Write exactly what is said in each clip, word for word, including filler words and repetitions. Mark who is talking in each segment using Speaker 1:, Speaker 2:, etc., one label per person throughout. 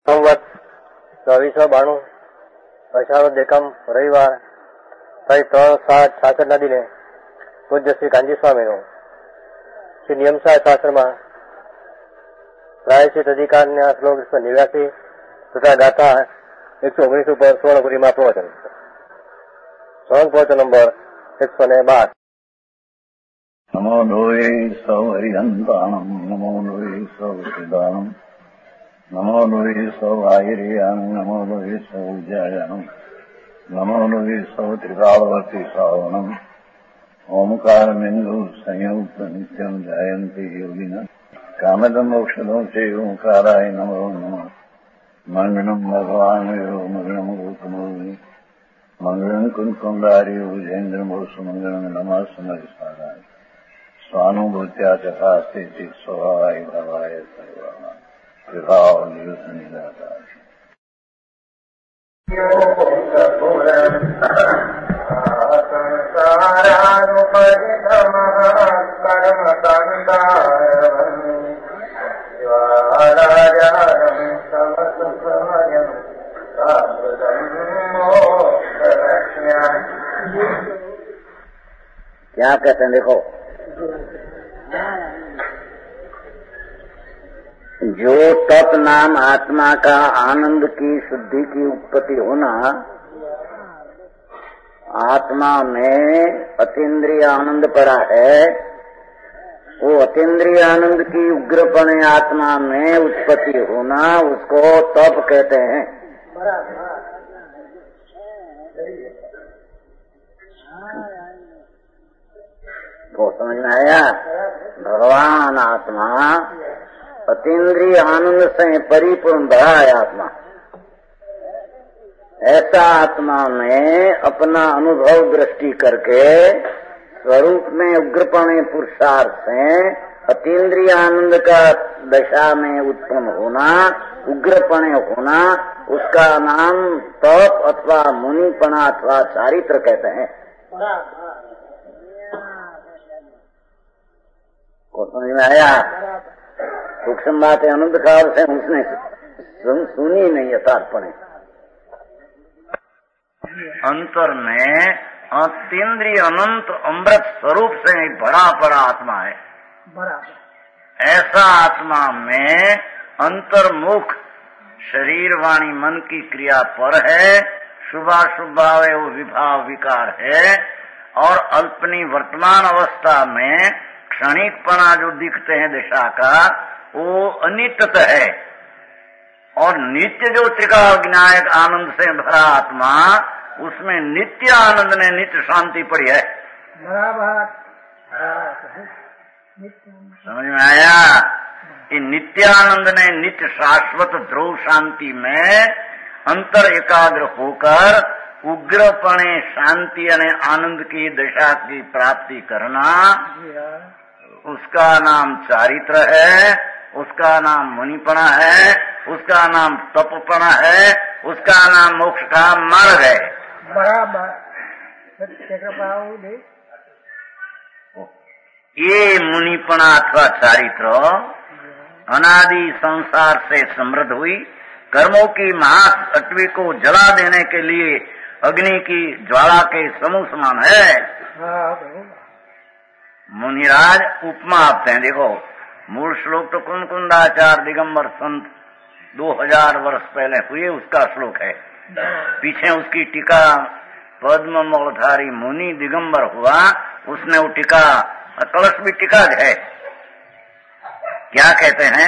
Speaker 1: સંવત ચોવીસો બાણું અષાઢ દેકમ રવિવાર તારીખ ત્રણ સાત છાસઠ ના દિને પૂજ્ય શ્રી કાંજી સ્વામીનું શ્રી નિયમસાર શાસ્ત્રમાં પ્રાયશ્ચિત અધિકારના શ્લોક એકસો નેવ્યાસી તથા ગાથા એકસો ઓગણીસ ઉપર સુવર્ણપુરીમાં પ્રવચન સ્વર્ણ પ્રવચન નંબર એકસો ને બાર.
Speaker 2: નમો લોહે સૌ હરિહંતાણમ નમો લોહે સૌ સિદાનમ નમો લોહે સૌ આયર્યાણમ નમો લોહે સૌ જયાણમ નમો લોહે સૌ ત્રિકાળવતી શ્રાવણમ ઓમકાર બિંદુ સંયુક્ત નિત્યમ જયંતિ યોગિના કામદમ મોક્ષદો છે ઓંકારાય નમો નમઃ મંગળમ ભગવાન મંગળમ ગૌતમોની મંગળમ કુંકુંડાર્યો જૈન્દ્રમો સુમંગળમ નમઃ સમરિસારાય स्वानुभूत्या चकास्ते स्वभावाय भवाय सर्वाणा विभाव नियुक्त निराकार
Speaker 3: क्या कहते हैं देखो, जो तप नाम आत्मा का आनंद की शुद्धि की उत्पत्ति होना, आत्मा में अतीन्द्रिय आनंद पड़ा है, वो अतीन्द्रिय आनंद की उग्रपणे आत्मा में उत्पत्ति होना उसको तप कहते हैं। तो समझ में आया? भगवान आत्मा अतीन्द्रिय आनंद से परिपूर्ण भरा है आत्मा। ऐसा आत्मा में अपना अनुभव दृष्टि करके स्वरूप में उग्रपणे पुरुषार्थ से अतीन्द्रिय आनंद का दशा में उत्पन्न होना, उग्रपणे होना, उसका नाम तप अथवा मुनिपना अथवा चारित्र कहते हैं। को समझ में आया? सूक्ष्म बात है, अनंत काल से उसने सुनी नहीं यथार्थपणे। अंतर में अतीन्द्रिय अनंत अमृत स्वरूप से बड़ा बड़ा आत्मा है। ऐसा आत्मा में अंतर्मुख शरीर वाणी मन की क्रिया पर है, शुभाशुभ वो विभाव विकार है, और अल्पनी वर्तमान अवस्था में क्षणिकपना जो दिखते हैं दिशा का वो अनित्य है, और नित्य जो त्रिकाल विनायक आनंद से भरा आत्मा उसमें नित्य आनंद ने नित्य शांति पड़ी है। बराबर समझ में आया? ये नित्यानंद ने नित्य शाश्वत ध्रुव शांति में अंतर एकाग्र होकर उग्रपणे शांति यानी आनंद की दशा की प्राप्ति करना, उसका नाम चारित्र है, उसका नाम मुनिपना है, उसका नाम तपपना है, उसका नाम मोक्ष का मार्ग है। बराबर। ये मुनिपना अथवा चारित्र अनादि संसार से समृद्ध हुई, कर्मों की महाअटवी को जला देने के लिए अग्नि की ज्वाला के समूह समान है। मुनिराज उपमा आपते हैं। देखो, मूल श्लोक तो कुंकुंदाचार्य दिगंबर संत दो हजार वर्ष पहले हुए उसका श्लोक है। पीछे उसकी टीका पद्म मोलधारी मुनि दिगंबर हुआ, उसने वो टीका कलश भी टीका है। क्या कहते हैं?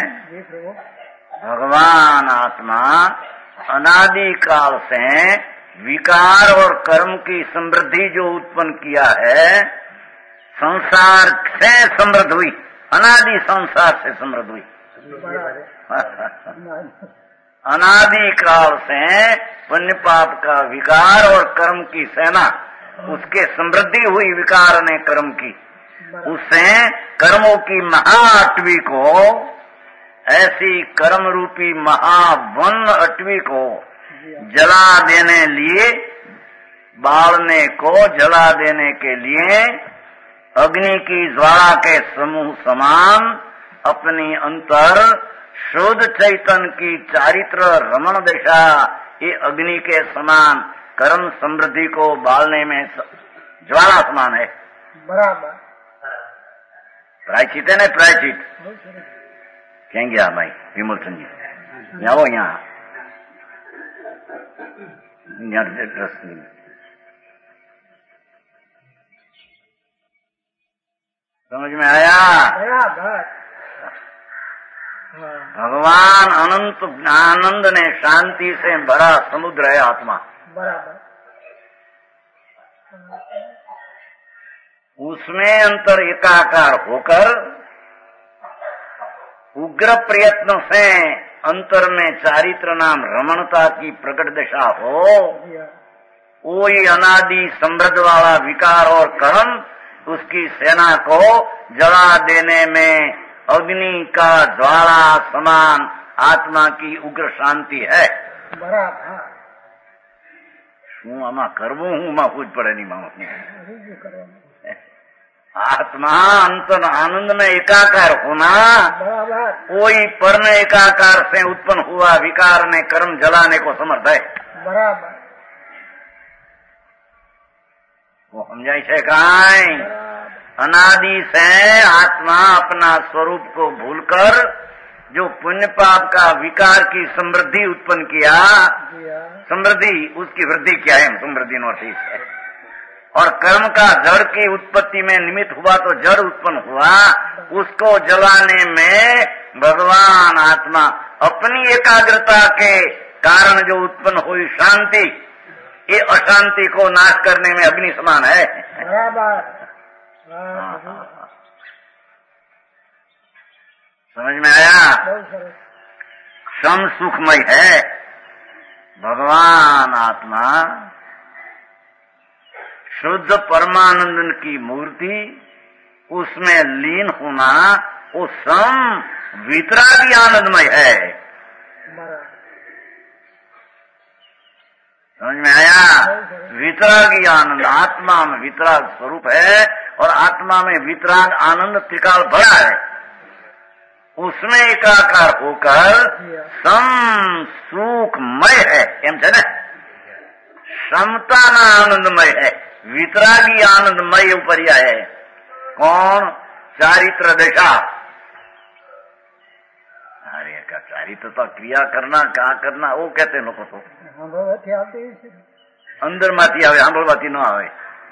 Speaker 3: भगवान आत्मा अनादि काल से विकार और कर्म की समृद्धि जो उत्पन्न किया है, संसार से समृद्ध हुई, अनादि संसार से समृद्ध हुई। अनादि काल से पुण्य पाप का विकार और कर्म की सेना उसके समृद्धि हुई, विकार ने कर्म की, उससे कर्मों की महाअटवी को, ऐसी कर्म रूपी महावन अटवी को जला देने लिए, बालने को जला देने के लिए अग्नि की ज्वाला के समूह समान अपनी अंतर शुद्ध चैतन्य की चारित्र रमण दशा ये अग्नि के समान कर्म समृद्धि को बालने में ज्वाला समान है।
Speaker 4: बराबर
Speaker 3: प्रायचित है ना, प्रायचित क्यों गया भाई विमल सिंह जी, यहाँ वो यहाँ समझ में आया? भगवान अनंत आनंद ने शांति से भरा समुद्र है आत्मा।
Speaker 4: बराबर
Speaker 3: उसमें अंतर एकाकार होकर उग्र प्रयत्न से अंतर में चारित्र नाम रमणता की प्रकट दशा हो, वो ही अनादि समृद्ध वाला विकार और कर्म उसकी सेना को जला देने में अग्नि का ज्वाला समान आत्मा की उग्र शांति है।
Speaker 4: बराबर
Speaker 3: शू आमा करवू हूँ मां कुछ पड़े नहीं मामा आत्मा अंतर आनंद में एकाकार होना, कोई पर्ण एकाकार से उत्पन्न हुआ विकार ने कर्म जलाने को समर्थ है।
Speaker 4: बराबर
Speaker 3: वो समझाई है काई अनादि से आत्मा अपना स्वरूप को भूलकर जो पुण्य पाप का विकार की समृद्धि उत्पन्न किया, समृद्धि उसकी वृद्धि क्या है, समृद्धि नोटिस है, और कर्म का जड़ की उत्पत्ति में निमित्त हुआ तो जड़ उत्पन्न हुआ, उसको जलाने में भगवान आत्मा अपनी एकाग्रता के कारण जो उत्पन्न हुई शांति, ये अशांति को नाश करने में अग्नि समान है। समझ में आया? सम सुखमय है भगवान आत्मा, शुद्ध परमानंद की मूर्ति, उसमें लीन होना वो सम वितरागी आनंदमय है। समझ में आया? वितरागी आनंद आत्मा में वितराग स्वरूप है और आत्मा में वितराग आनंद त्रिकाल भरा है, उसमें एकाकार होकर सम सुखमय है। एम छे ने समता ना आनंदमय है, वितरागी आनंदमय उपरिया है। कौन? चारित्र दशा। अरे का चारित्र तो क्रिया करना क्या करना वो कहते हैं लोग तो अंदर माती आवे सांभळवाती न आवे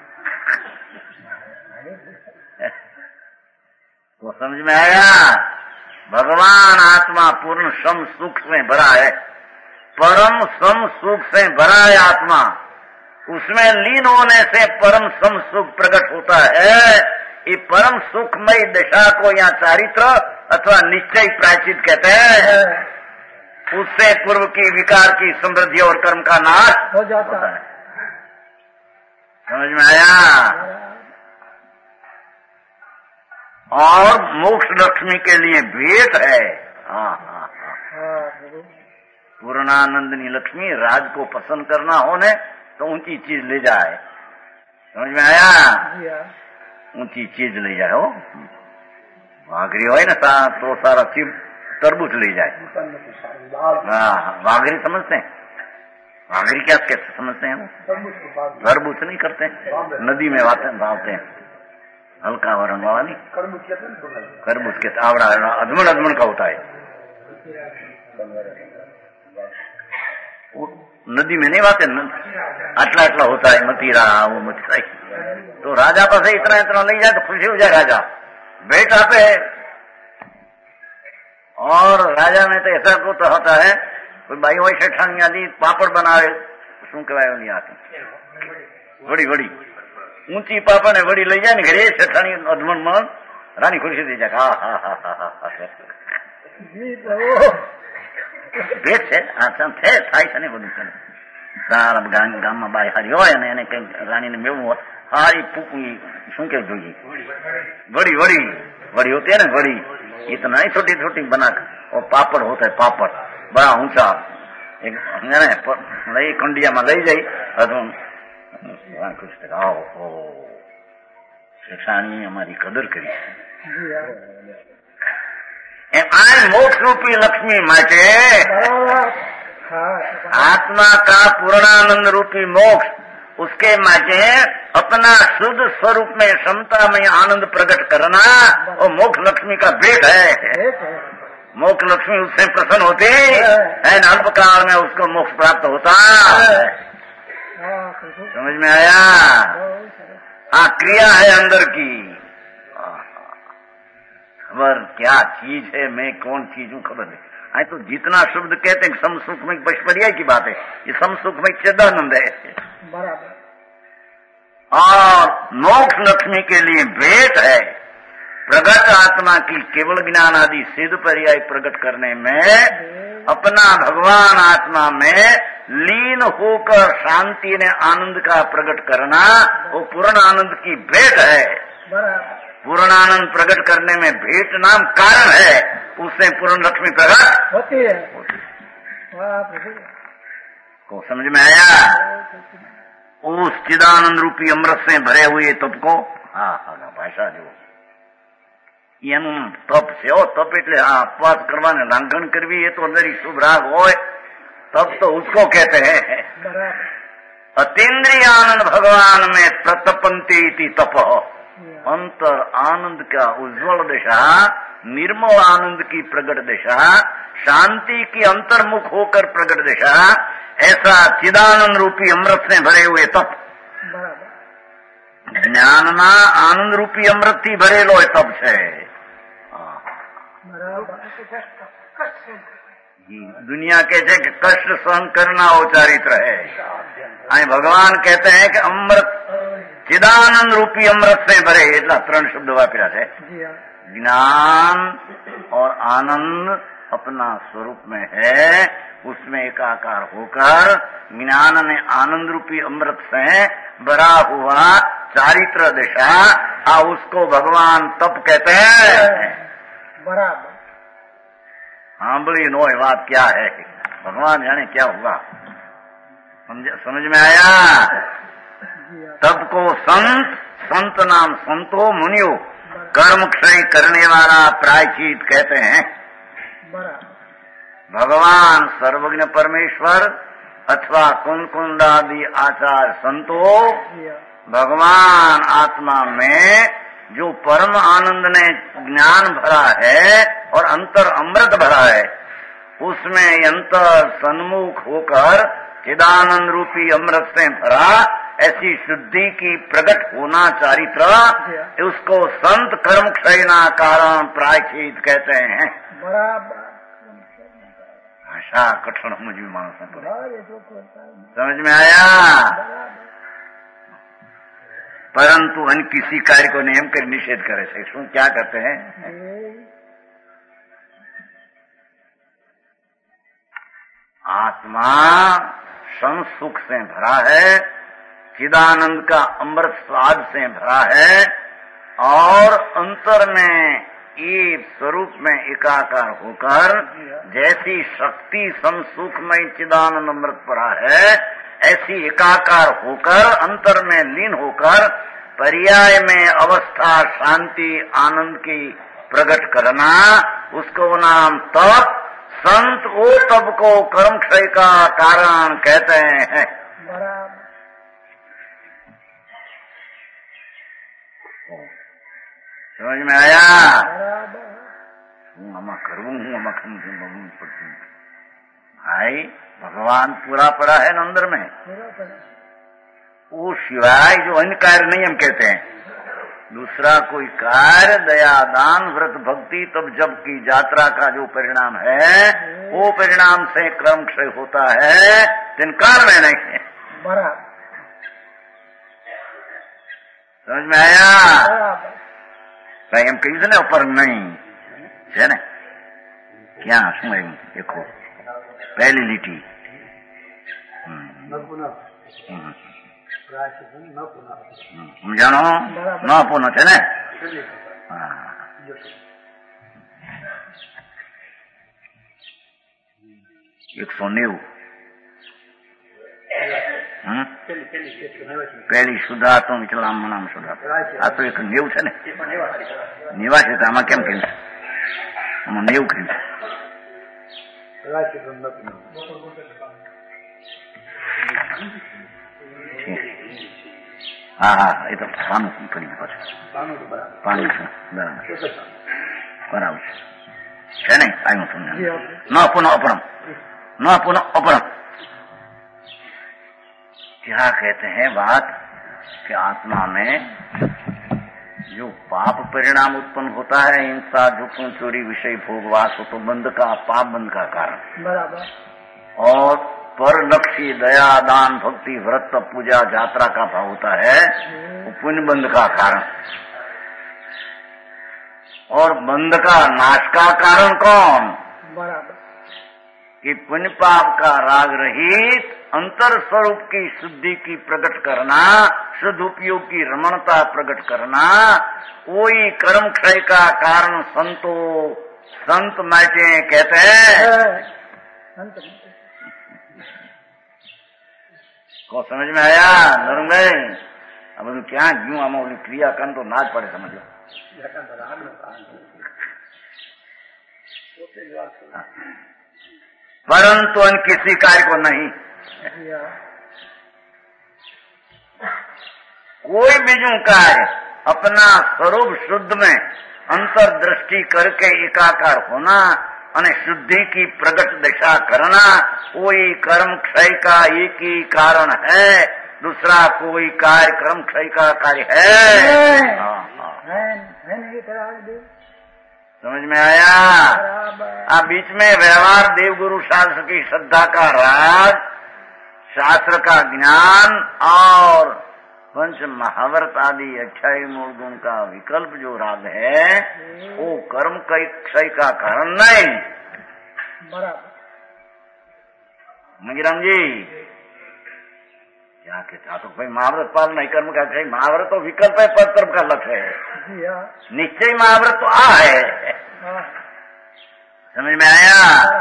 Speaker 3: वो समझ में आया? भगवान आत्मा पूर्ण सम सुख से भरा है, परम सम सुख से भरा है आत्मा, उसमें लीन होने से परम सम सुख प्रकट होता है। ये परम सुखमय दशा को यहाँ चारित्र अथवा निश्चय प्रायश्चित कहते हैं। उससे पूर्व की विकार की समृद्धि और कर्म का नाश
Speaker 4: हो जाता है।
Speaker 3: समझ में आया? और मोक्ष लक्ष्मी के लिए भेंट है। हाँ हाँ हाँ, पूर्णानंदनी लक्ष्मी राज को पसंद करना होने तो ऊंची चीज ले जाए। समझ में आया? ऊंची चीज ले जाए। हो वाघरी हो ना सा, तो सारा चीज तरबूज ले जाए। हाँ वाघरी समझते हैं? वाघरी क्या कैसे समझते हैं? वो तरबूज नहीं करते, नदी में भावते हैं, हल्का वरण वाला नहीं, खरबूज के आवड़ा अधमन अधमन का होता है, वो नदी में नहीं वाते, आटला आटला होता है मतीरा, वो मतीरा। तो राजा पास इतना इतना ले जाए तो खुशी हो जाए राजा, बेटा पे। और राजा में तो ऐसा को तो होता है कोई भाई वही सेठानी आदि पापड़ बनावे, શું કહેવાય नहीं आती, बड़ी बड़ी ऊंची पापड़ ने बड़ी ले जाए ने घरे सेठानी अधमन मन रानी खुशी दे जाए। हाँ हाँ हाँ हाँ हाँ भेट છે આ છે થાય છે ને બધું છે સારા ગામમાં બાઈ હારી હોય ને એને કઈ રાણીને મેળવું હોય હારી પૂકવી શું કે જોઈએ વડી વડી वड़ी होती है ना वड़ी, इतना ही छोटी छोटी बना और पापड़ होता है, पापड़ बड़ा ऊंचा एक लई कंडिया में लई जाई कुछ आओ शिक्षाणी हमारी कदर करी। એમ આ મોક્ષ રૂપી લક્ષ્મી માટે आत्मा का पूर्णानंद रूपी मोक्ष उसके माचे अपना शुद्ध स्वरूप में क्षमता में आनंद प्रकट करना वो मोक्ष लक्ष्मी का भेद है। मोक्ष लक्ष्मी उससे प्रसन्न होती है, अल्पकाल में उसको मोक्ष प्राप्त होता है। समझ में आया? हाँ, क्रिया है अंदर की। खबर क्या चीज है, मैं कौन चीज हूँ खबर नहीं। आई तो जितना शब्द कहते हैं समसुखमय बशपर्या की बात है, ये समसुखमय चिदानंद है।
Speaker 4: बराबर।
Speaker 3: और मोक्ष लक्ष्मी के लिए भेद है प्रगट आत्मा की केवल ज्ञान आदि सिद्ध पर्याय प्रकट करने में अपना भगवान आत्मा में लीन होकर शांति ने आनंद का प्रकट करना वो पूर्ण आनंद की भेद है।
Speaker 4: बराबर।
Speaker 3: पूर्ण आनंद प्रकट करने में भेद नाम कारण है, उससे पूर्ण लक्ष्मी प्रकट
Speaker 4: होती है।
Speaker 3: को समझ में आया? उस चिदानंद रूपी अमृत से भरे हुए तप को हाँ हाँ भाषा जो એનું તપ છે ઓ તપ એટલે હા ઉપવાસ કરવાને લાંઘન કરવી એ તો અંદર શુભ રાગ હોય, तप तो उसको कहते हैं। अतीन्द्रिय आनंद भगवान में प्रतपंती इति तप। अंतर आनंद का उज्ज्वल दिशा, निर्मल आनंद की प्रगट दिशा, शांति की अंतर्मुख होकर प्रगट दिशा, ऐसा चिदानंद रूपी अमृत से भरे हुए तप। જ્ઞાનના આનંદ રૂપી અમૃતથી ભરેલો એ તપ છે। दुनिया कहते हैं कि कष्ट सहन करना वो चारित्र है, અહીં भगवान कहते हैं कि अमृत चिदानंद रूपी अमृत से भरे, એટલા ત્રણ શબ્દ વાપર્યા છે। ज्ञान और आनंद अपना स्वरूप में है, उसमें एकाकार होकर ज्ञान ने आनंद रूपी अमृत से भरा हुआ चारित्र दिशा, आ उसको भगवान तप कहते हैं।
Speaker 4: बराबर।
Speaker 3: हाँ बोली नो बात क्या है, भगवान जाने क्या होगा। समझ समझ में आया? तप को संत, संत नाम संतो मुनियो कर्म क्षय करने वाला प्रायश्चित कहते हैं। भगवान सर्वज्ञ परमेश्वर अथवा कुंद कुंदादि आचार्य संतो भगवान आत्मा में जो परम आनंद ने ज्ञान भरा है और अंतर अमृत भरा है, उसमें अंतर सन्मुख होकर चिदानंद रूपी अमृत से भरा ऐसी शुद्धि की प्रकट होना चारित्र, उसको संत कर्म क्षयना कारण प्रायश्चित कहते हैं। भाषा कठिन मुझे मानस समझ में आया? परंतु अन्य किसी कार्य को नियम कर निषेध करे से शू क्या करते हैं? आत्मा संसुख से भरा है, चिदानंद का अमृत स्वाद से भरा है, और अंतर में एक स्वरूप में एकाकार होकर जैसी शक्ति संसुखमय चिदानंद अमृत भरा है, ऐसी एकाकार होकर अंतर में लीन होकर पर्याय में अवस्था शांति आनंद की प्रकट करना, उसको नाम तप, संत ओ तप को कर्म क्षय का कारण कहते हैं। समझ में आया? हूँ आमा करूँ हूँ आमा खम भाई भगवान पूरा पड़ा है ना अंदर में, वो सिवाय जो अन्य कार्य नहीं हम कहते हैं, दूसरा कोई कार्य दया दान व्रत भक्ति तब जब की यात्रा का जो परिणाम है, वो परिणाम से क्रम क्षय होता है, तिनकार में नहीं है। समझ में आया? એમ કહ્યું છે ને ઉપર નહીં છે ને, ક્યાં શું એમ દેખો પહેલી લીટી સમજાણો ન પૂર્ણ છે ને? એક સો નેવું પહેલી સુધા તો વિચલામ નામ સુધા, આ તો એક નેવું છે ને, નિવાસી તો આમાં કેમ કેમ મને એવું કહ્યું હા હા એ તો પાનું કરી પાછું પાનું છે બરાબર બરાબર છે નહીં આવ્યું તમને ન પુનઃ अपरम न पुनः अपरम। क्या कहते हैं बात कि आत्मा में जो पाप परिणाम उत्पन्न होता है, हिंसा झूठों चोरी विषय भोगवास हो, तो बंध का पाप बंध का कारण
Speaker 4: बराबर,
Speaker 3: और पर लक्ष्य दया दान भक्ति व्रत पूजा यात्रा का भाव होता है वो पुण्य बंध का कारण। और बंध का नाश का कारण कौन?
Speaker 4: बराबर,
Speaker 3: कि पुण्य पाप का राग रहित अंतर स्वरूप की शुद्धि की प्रकट करना, शुद्ध उपयोग की रमणता प्रकट करना, वही कर्म क्षय का कारण संतो संत मैटे कहते हैं। को समझ में आया नरम गए? अब क्या क्यों हम क्रिया कर तो नाच पड़े समझ लो। परंतु अन्य किसी कार्य को नहीं, कोई भी जो कार्य अपना स्वरूप शुद्ध में अंतर्दृष्टि करके एकाकार होना और शुद्धि की प्रकट दिशा करना, कोई कर्म क्षय का एक ही कारण है, दूसरा कोई कार्य कर्म क्षय का कार्य है। हाँ हाँ समझ में आया? आप बीच में व्यवहार देव गुरु शास्त्र की श्रद्धा का राग, शास्त्र का ज्ञान और पंच महाभारत आदि अठाई मूल गुण का विकल्प जो राग है वो कर्म कई क्षय का कारण नहीं।
Speaker 4: बराबर,
Speaker 3: मंगीराम जी क्या कहता तो भाई महाव्रत पालन नहीं कर्म का क्षय, महाव्रत तो विकल्प है, पद कर्म का लक्ष्य है, निश्चय महाव्रत तो आ है। समझ में आया?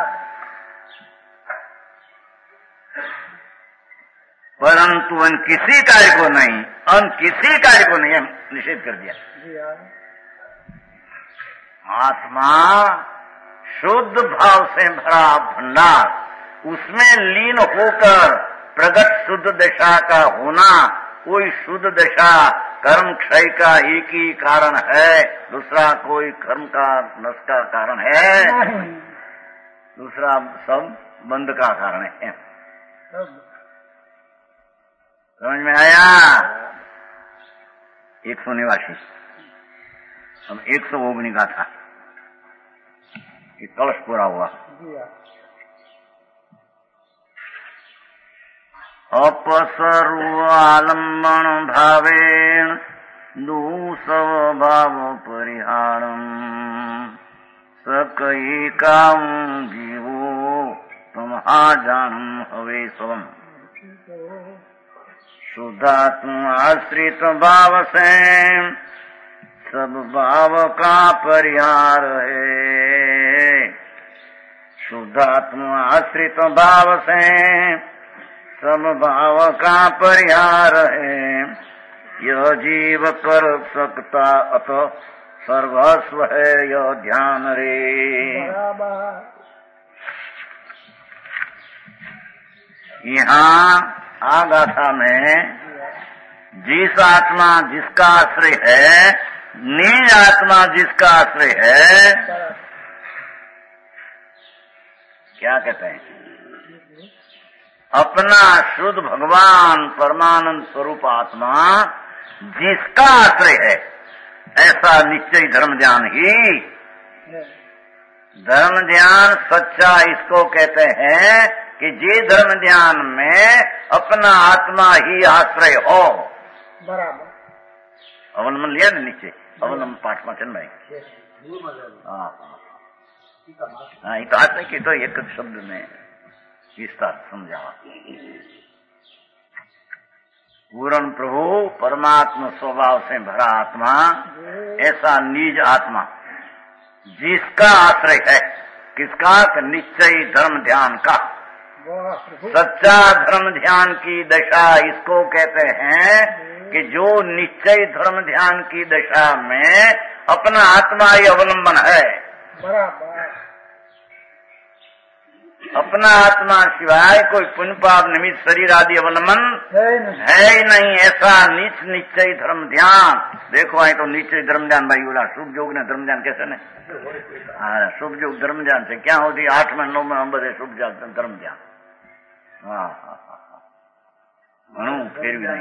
Speaker 3: परंतु अन किसी कार्य को नहीं, अन किसी कार्य को नहीं निषेध कर दिया। आत्मा शुद्ध भाव से भरा भंडार, उसमें लीन होकर प्रगट शुद्ध दशा का होना, कोई शुद्ध दशा कर्म क्षय का एक ही कारण है, दूसरा कोई कर्म का नष्ट का कारण है, दूसरा सब बंध का कारण है। समझ में आया? एक सौ निवासी अब एक सौ ओगनी का था, कलश पूरा हुआ। अपसर्वालंबन भावेन दूसव भाव परिहारम सकई काऊ जीवो तुम्हा जानम हवे स्वम। शुद्धात्म आश्रित भाव से सब भाव का परिहार है। शुद्धात्म आश्रित भाव से सब भाव का परिहार है। यह जीव कर सकता अत सर्वस्व है यह ध्यान रे। यहाँ आगाथा में जिस आत्मा जिसका आश्रय है, निज आत्मा जिसका आश्रय है, क्या कहते हैं? अपना शुद्ध भगवान परमानंद स्वरूप आत्मा जिसका आश्रय है, ऐसा निश्चय धर्म ध्यान ही। धर्म ध्यान सच्चा इसको कहते हैं कि जे धर्म ध्यान में अपना आत्मा ही आश्रय हो।
Speaker 4: बराबर,
Speaker 3: अवलंबन लिया ना नीचे, अवलंबन पाठ में चल भाई। हाँ हाँ ये तो आज नहीं कि तो एक शब्द में विस्तार समझा। पूर्ण प्रभु परमात्मा स्वभाव से भरा आत्मा, ऐसा निज आत्मा जिसका आश्रय है, किसका? निश्चय धर्म ध्यान का। सच्चा धर्म ध्यान की दशा इसको कहते हैं कि जो निश्चय धर्म ध्यान की दशा में अपना आत्मा ही अवलंबन है।
Speaker 4: बराबर,
Speaker 3: अपना आत्मा सिवाय कोई पुण्य पाप निमित्त शरीर आदि अवलंबन है ही नहीं। ऐसा नीच निश्चय धर्म ध्यान। देखो आए तो निश्चय धर्म ध्यान भाई बोला शुभ योग ने धर्म ध्यान कैसे नहीं। हाँ शुभ योग धर्म ध्यान से क्या होती आठ में नौ में अंबर है शुभ धर्म ध्यान। हाँ हाँ हाँ घणું फिर भी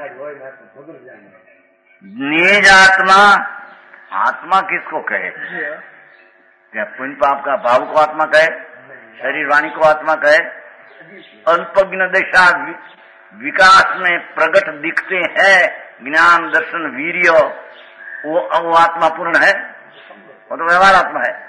Speaker 3: नहीं। निज आत्मा आत्मा किसको कहे? क्या पुण्य पाप का भाव को आत्मा कहे? शरीर वाणी को आत्मा कहे? अल्पज्ञ दशा विकास में प्रकट दिखते हैं ज्ञान दर्शन वीर्य वो वो आत्मा पूर्ण है? वो तो व्यवहार आत्मा है।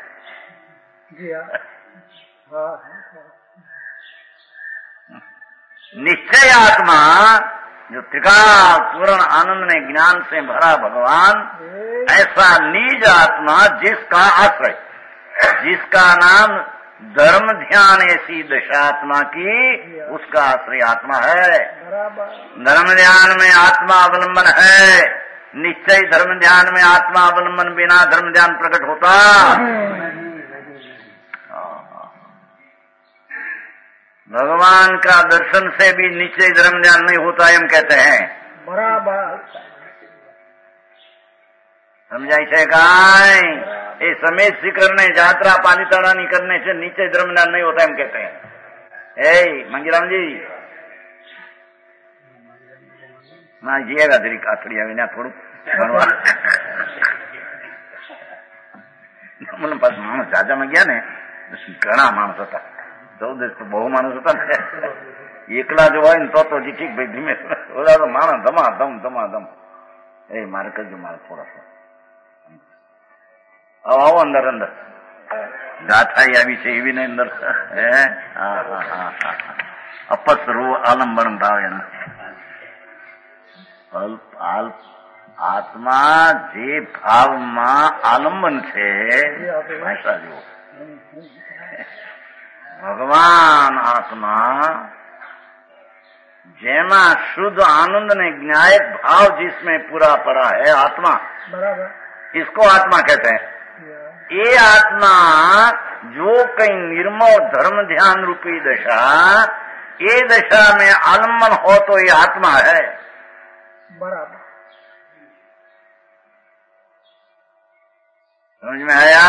Speaker 3: निश्चय आत्मा जो त्रिकाल पूर्ण आनंद में ज्ञान से भरा भगवान, ऐसा निज आत्मा जिसका आश्रय, जिसका नाम धर्म ध्यान ऐसी दशात्मा की, उसका आश्रय आत्मा है। धर्म ध्यान में आत्मा अवलंबन है, निश्चय धर्म ध्यान में आत्मा अवलंबन बिना धर्म ध्यान प्रकट होता। भगवान का दर्शन से भी निश्चय धर्म ध्यान नहीं होता एम कहते हैं।
Speaker 4: बराबर
Speaker 3: समझाई છે કાંઈ? એ સમેત શિખર ने यात्रा पालिताड़ा नहीं करने से नीचे धर्म ध्यान नहीं होता एम कहते हैं। ए मंगीराम जी ना जिएगा तेरी कातड़ी आवी ना थोड़ू भणवा મને પાસ માણસ જાજામાં ગયા ને ઘણા માણસ હતા ચૌદ તો બહુ માણસ હતા ને એકલા જો હોય ને તો તો જી ઠીક ભાઈ ધીમે ઓલા તો માણસ ધમા ધમ ધમા ધમ એ મારે કરજો મારે થોડા આવો આવો અંદર અંદર ગાથાઈ આવી છે એવી ને અંદર હે હા હા હા હા અપસ રૂ આલંબન ભાવ એના અલ્પ અલ્પ આત્મા જે ભાવમાં આલંબન છે ભાષા જો ભગવાન આત્મા જેમાં शुद्ध आनंद ने ज्ञायक भाव जिसमें पूरा पड़ा है आत्मा, इसको आत्मा कहते हैं। ये आत्मा जो कहीं निर्मल धर्म ध्यान रूपी दशा, ये दशा में आलम्बन हो तो ये आत्मा है।
Speaker 4: बराबर
Speaker 3: समझ में आया?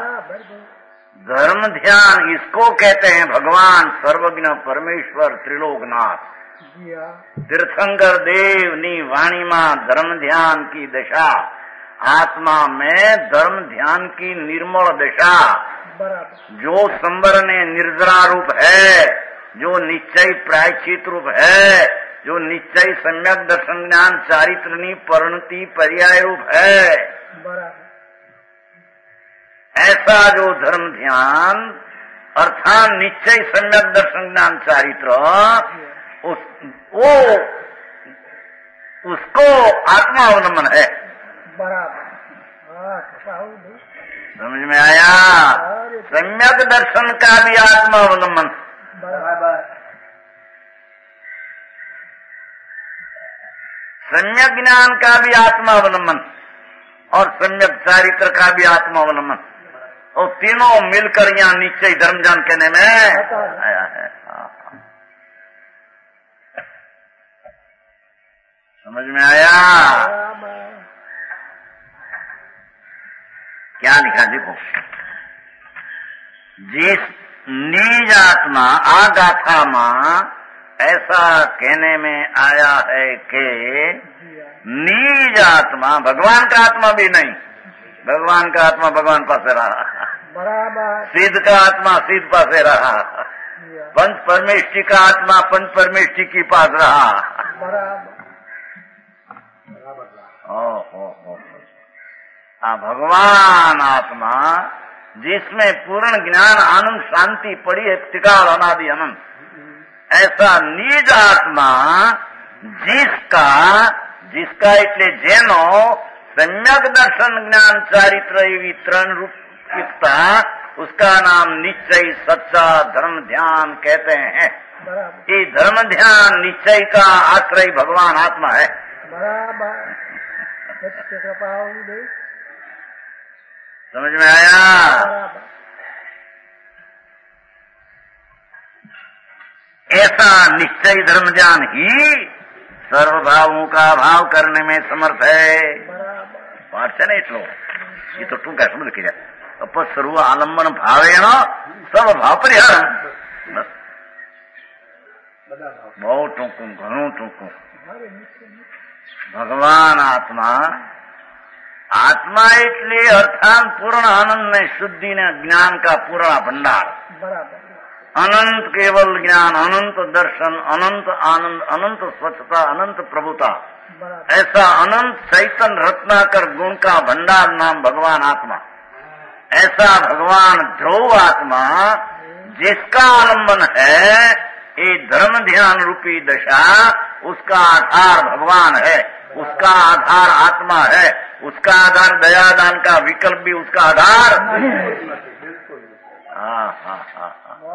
Speaker 3: धर्म ध्यान इसको कहते हैं भगवान सर्वज्ञ परमेश्वर त्रिलोकनाथ तीर्थंकर देव नी वाणी में धर्म ध्यान की दशा, आत्मा में धर्म ध्यान की निर्मल दशा, जो संबर ने निर्जरा रूप है, जो निश्चय प्रायश्चित रूप है, जो निश्चय सम्यक दर्शन ज्ञान चारित्रनी परिणति पर्याय रूप है, ऐसा जो धर्म ध्यान अर्थात निश्चय सम्यक दर्शन ज्ञान चारित्र, उस वो उसको आत्मा अवलंबन है। समझ में आया? सम्यक दर्शन का भी आत्मा अवलंबन, सम्यक ज्ञान का भी आत्मा अवलंबन और सम्यक चारित्र का भी आत्मा अवलंबन, और तीनों मिलकर यहाँ निश्चय धर्म ज्ञान कहने में आया है। समझ में आया? क्या लिखा देखो, जिस निज आत्मा आगाथा मां ऐसा कहने में आया है कि निज आत्मा भगवान का आत्मा भी नहीं, भगवान का आत्मा भगवान पासे रहा, सिद्ध का आत्मा सिद्ध पासे रहा, पंच परमेष्टि का आत्मा पंच परमेष्टि की पास रहा। ओ हो हो आ भगवान आत्मा जिसमें पूर्ण ज्ञान आनंद शांति पड़ी है त्रिकाल अनादि अनंत, ऐसा निज आत्मा जिसका जिसका એટલે જેનો सम्यक दर्शन ज्ञान चारित्र वितरण रूपता, उसका नाम निश्चय सच्चा धर्म ध्यान कहते हैं। ये धर्म ध्यान निश्चय का आश्रय भगवान आत्मा है। समझ में आया? ऐसा निश्चय धर्म ज्ञान ही सर्व भावों का भाव करने में समर्थ है। पाठ है ना इसलो ये तो टूंका समझ के जाए अप सर्व आलम्बन भावेण सर्व भाव परिहार बहुत टूंकू घणु टूंकू भगवान आत्मा आत्मा એટલે અર્થાન પૂર્ણ આનંદ ને શુદ્ધિ ને જ્ઞાન કા પૂરા ભંડાર अनंत केवल ज्ञान अनंत दर्शन अनंत आनंद अनंत स्वच्छता अनंत प्रभुता ऐसा अनंत चैतन्य रत्नाकर गुण का भंडार नाम भगवान आत्मा। ऐसा भगवान ध्रुव आत्मा जिसका आलम्बन है ये धर्म ध्यान रूपी दशा उसका आधार भगवान है, उसका आधार आत्मा है, उसका आधार दयादान का विकल्प भी उसका आधार। हाँ हाँ हाँ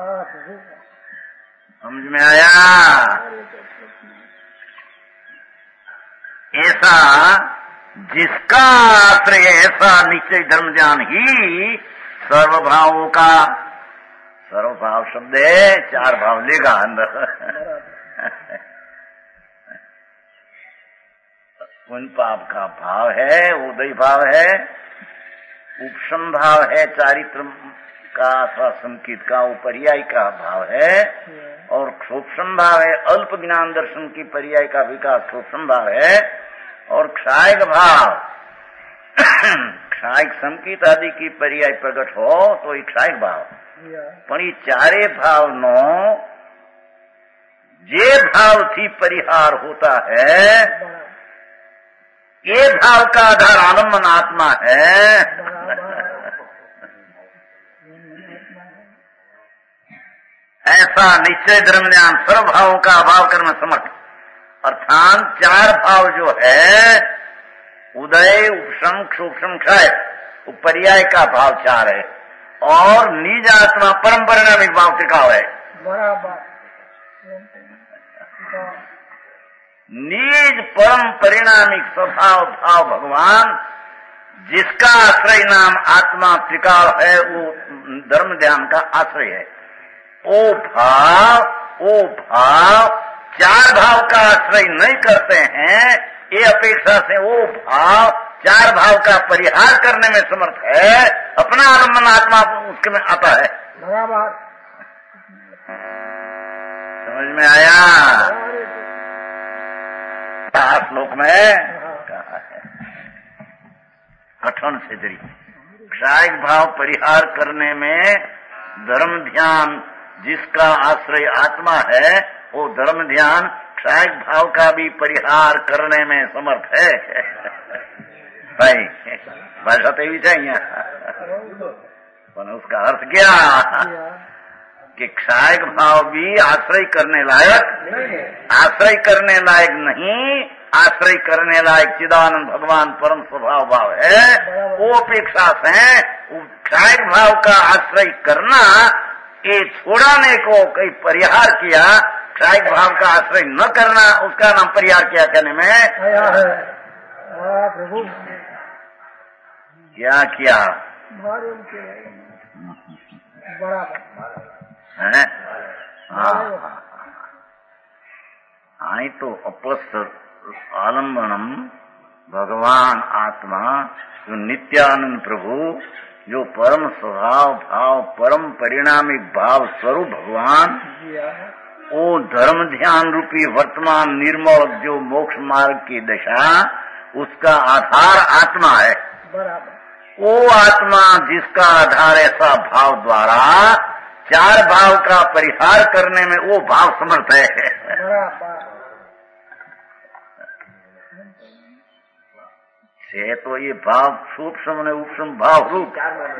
Speaker 3: समझ में आया। ऐसा जिसका आश्रय ऐसा निश्चय धर्म ज्ञान ही सर्व भावों का सर्व भाव शब्द है चार भाव लेगा अंदर पुण्य पाप का भाव है उदय भाव है उपशम भाव है चारित्र का अथवा संकित का वो पर्याय का भाव है और क्षोभम भाव है अल्प ज्ञान दर्शन की पर्याय का विकास क्षोभम भाव है और क्षायक भाव क्षायक संकित आदि की पर्याय प्रकट हो तो ये क्षायक भाव पण ये चारे भाव नो जे भाव थी परिहार होता है ये भाव का आधार आलम्बन आत्मा है। ऐसा निश्चय धर्म ज्ञान सर्व भावों का अभाव करना समर्थ अर्थात चार भाव जो है उदय उपशम क्षोभम क्षय पर्याय का भाव चार है और निज आत्मा परम परिणामिक भाव टिकाव है। निज परम परिणामिक स्वभाव भाव भगवान जिसका आश्रय नाम आत्मा टिकाव है वो धर्म ध्यान का आश्रय है। ओ भाव ओ भाव चार भाव का आश्रय नहीं करते हैं ये अपेक्षा से वो भाव चार भाव का परिहार करने में समर्थ है अपना आलम्बन आत्मा उसके में आता है।
Speaker 4: बराबर
Speaker 3: समझ में आया। श्लोक में कहा है कठन से जरी क्षायक भाव परिहार करने में धर्म ध्यान जिसका आश्रय आत्मा है वो धर्म ध्यान क्षायक भाव का भी परिहार करने में समर्थ है। भाई भाषा तो ही चाहिए उसका अर्थ क्या कि क्षायक भाव भी आश्रय करने लायक आश्रय करने लायक नहीं आश्रय करने लायक चिदानंद भगवान परम स्वभाव भाव है वो अपेक्षा से क्षायक भाव का आश्रय करना ये छोड़ाने को कई परिहार किया क्षायक भाव का आश्रय न करना उसका नाम परिहार किया कहने में
Speaker 4: प्रभु
Speaker 3: क्या किया है आई तो अपस्त आलम्बनम भगवान आत्मा जो नित्यानंद प्रभु जो परम स्वभाव भाव परम परिणामिक भाव स्वरूप भगवान वो धर्म ध्यान रूपी वर्तमान निर्मल जो मोक्ष मार्ग की दशा उसका आधार आत्मा है। वो आत्मा जिसका आधार ऐसा भाव द्वारा चार भाव का परिहार करने में वो भाव समर्थ है। से तो ये भाव सूक्ष्म ने उपशम भाव रूप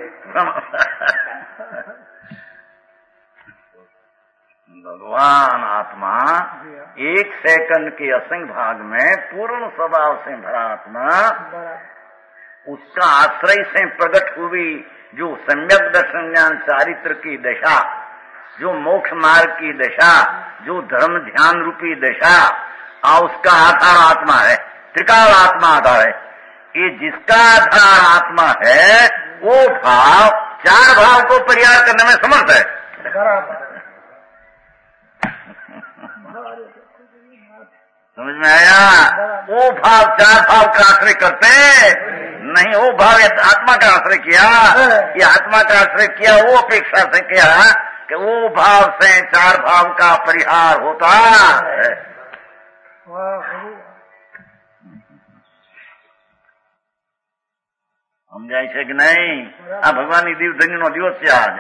Speaker 3: भगवान आत्मा एक सेकंड के असंख्य भाग में पूर्ण स्वभाव से भरा आत्मा उसका आश्रय से प्रकट हुई जो सम्यक दर्शन ज्ञान चारित्र की दशा जो मोक्ष मार्ग की दशा जो धर्म ध्यान रूपी दशा और उसका आधार आत्मा है त्रिकाल आत्मा आधार है। ये जिसका आधार आत्मा है वो भाव चार भाव को परिहार करने में समर्थ है। समझ में आया? वो भाव चार भाव का आश्रय करते नहीं, वो भाव आत्मा का आश्रय किया, ये आत्मा का आश्रय किया, वो अपेक्षा से किया कि वो भाव से चार भाव का परिहार होता है। समझाय છે કે નહીં? આ ભગવાનની દીવધનીનો દિવસ છે આજ।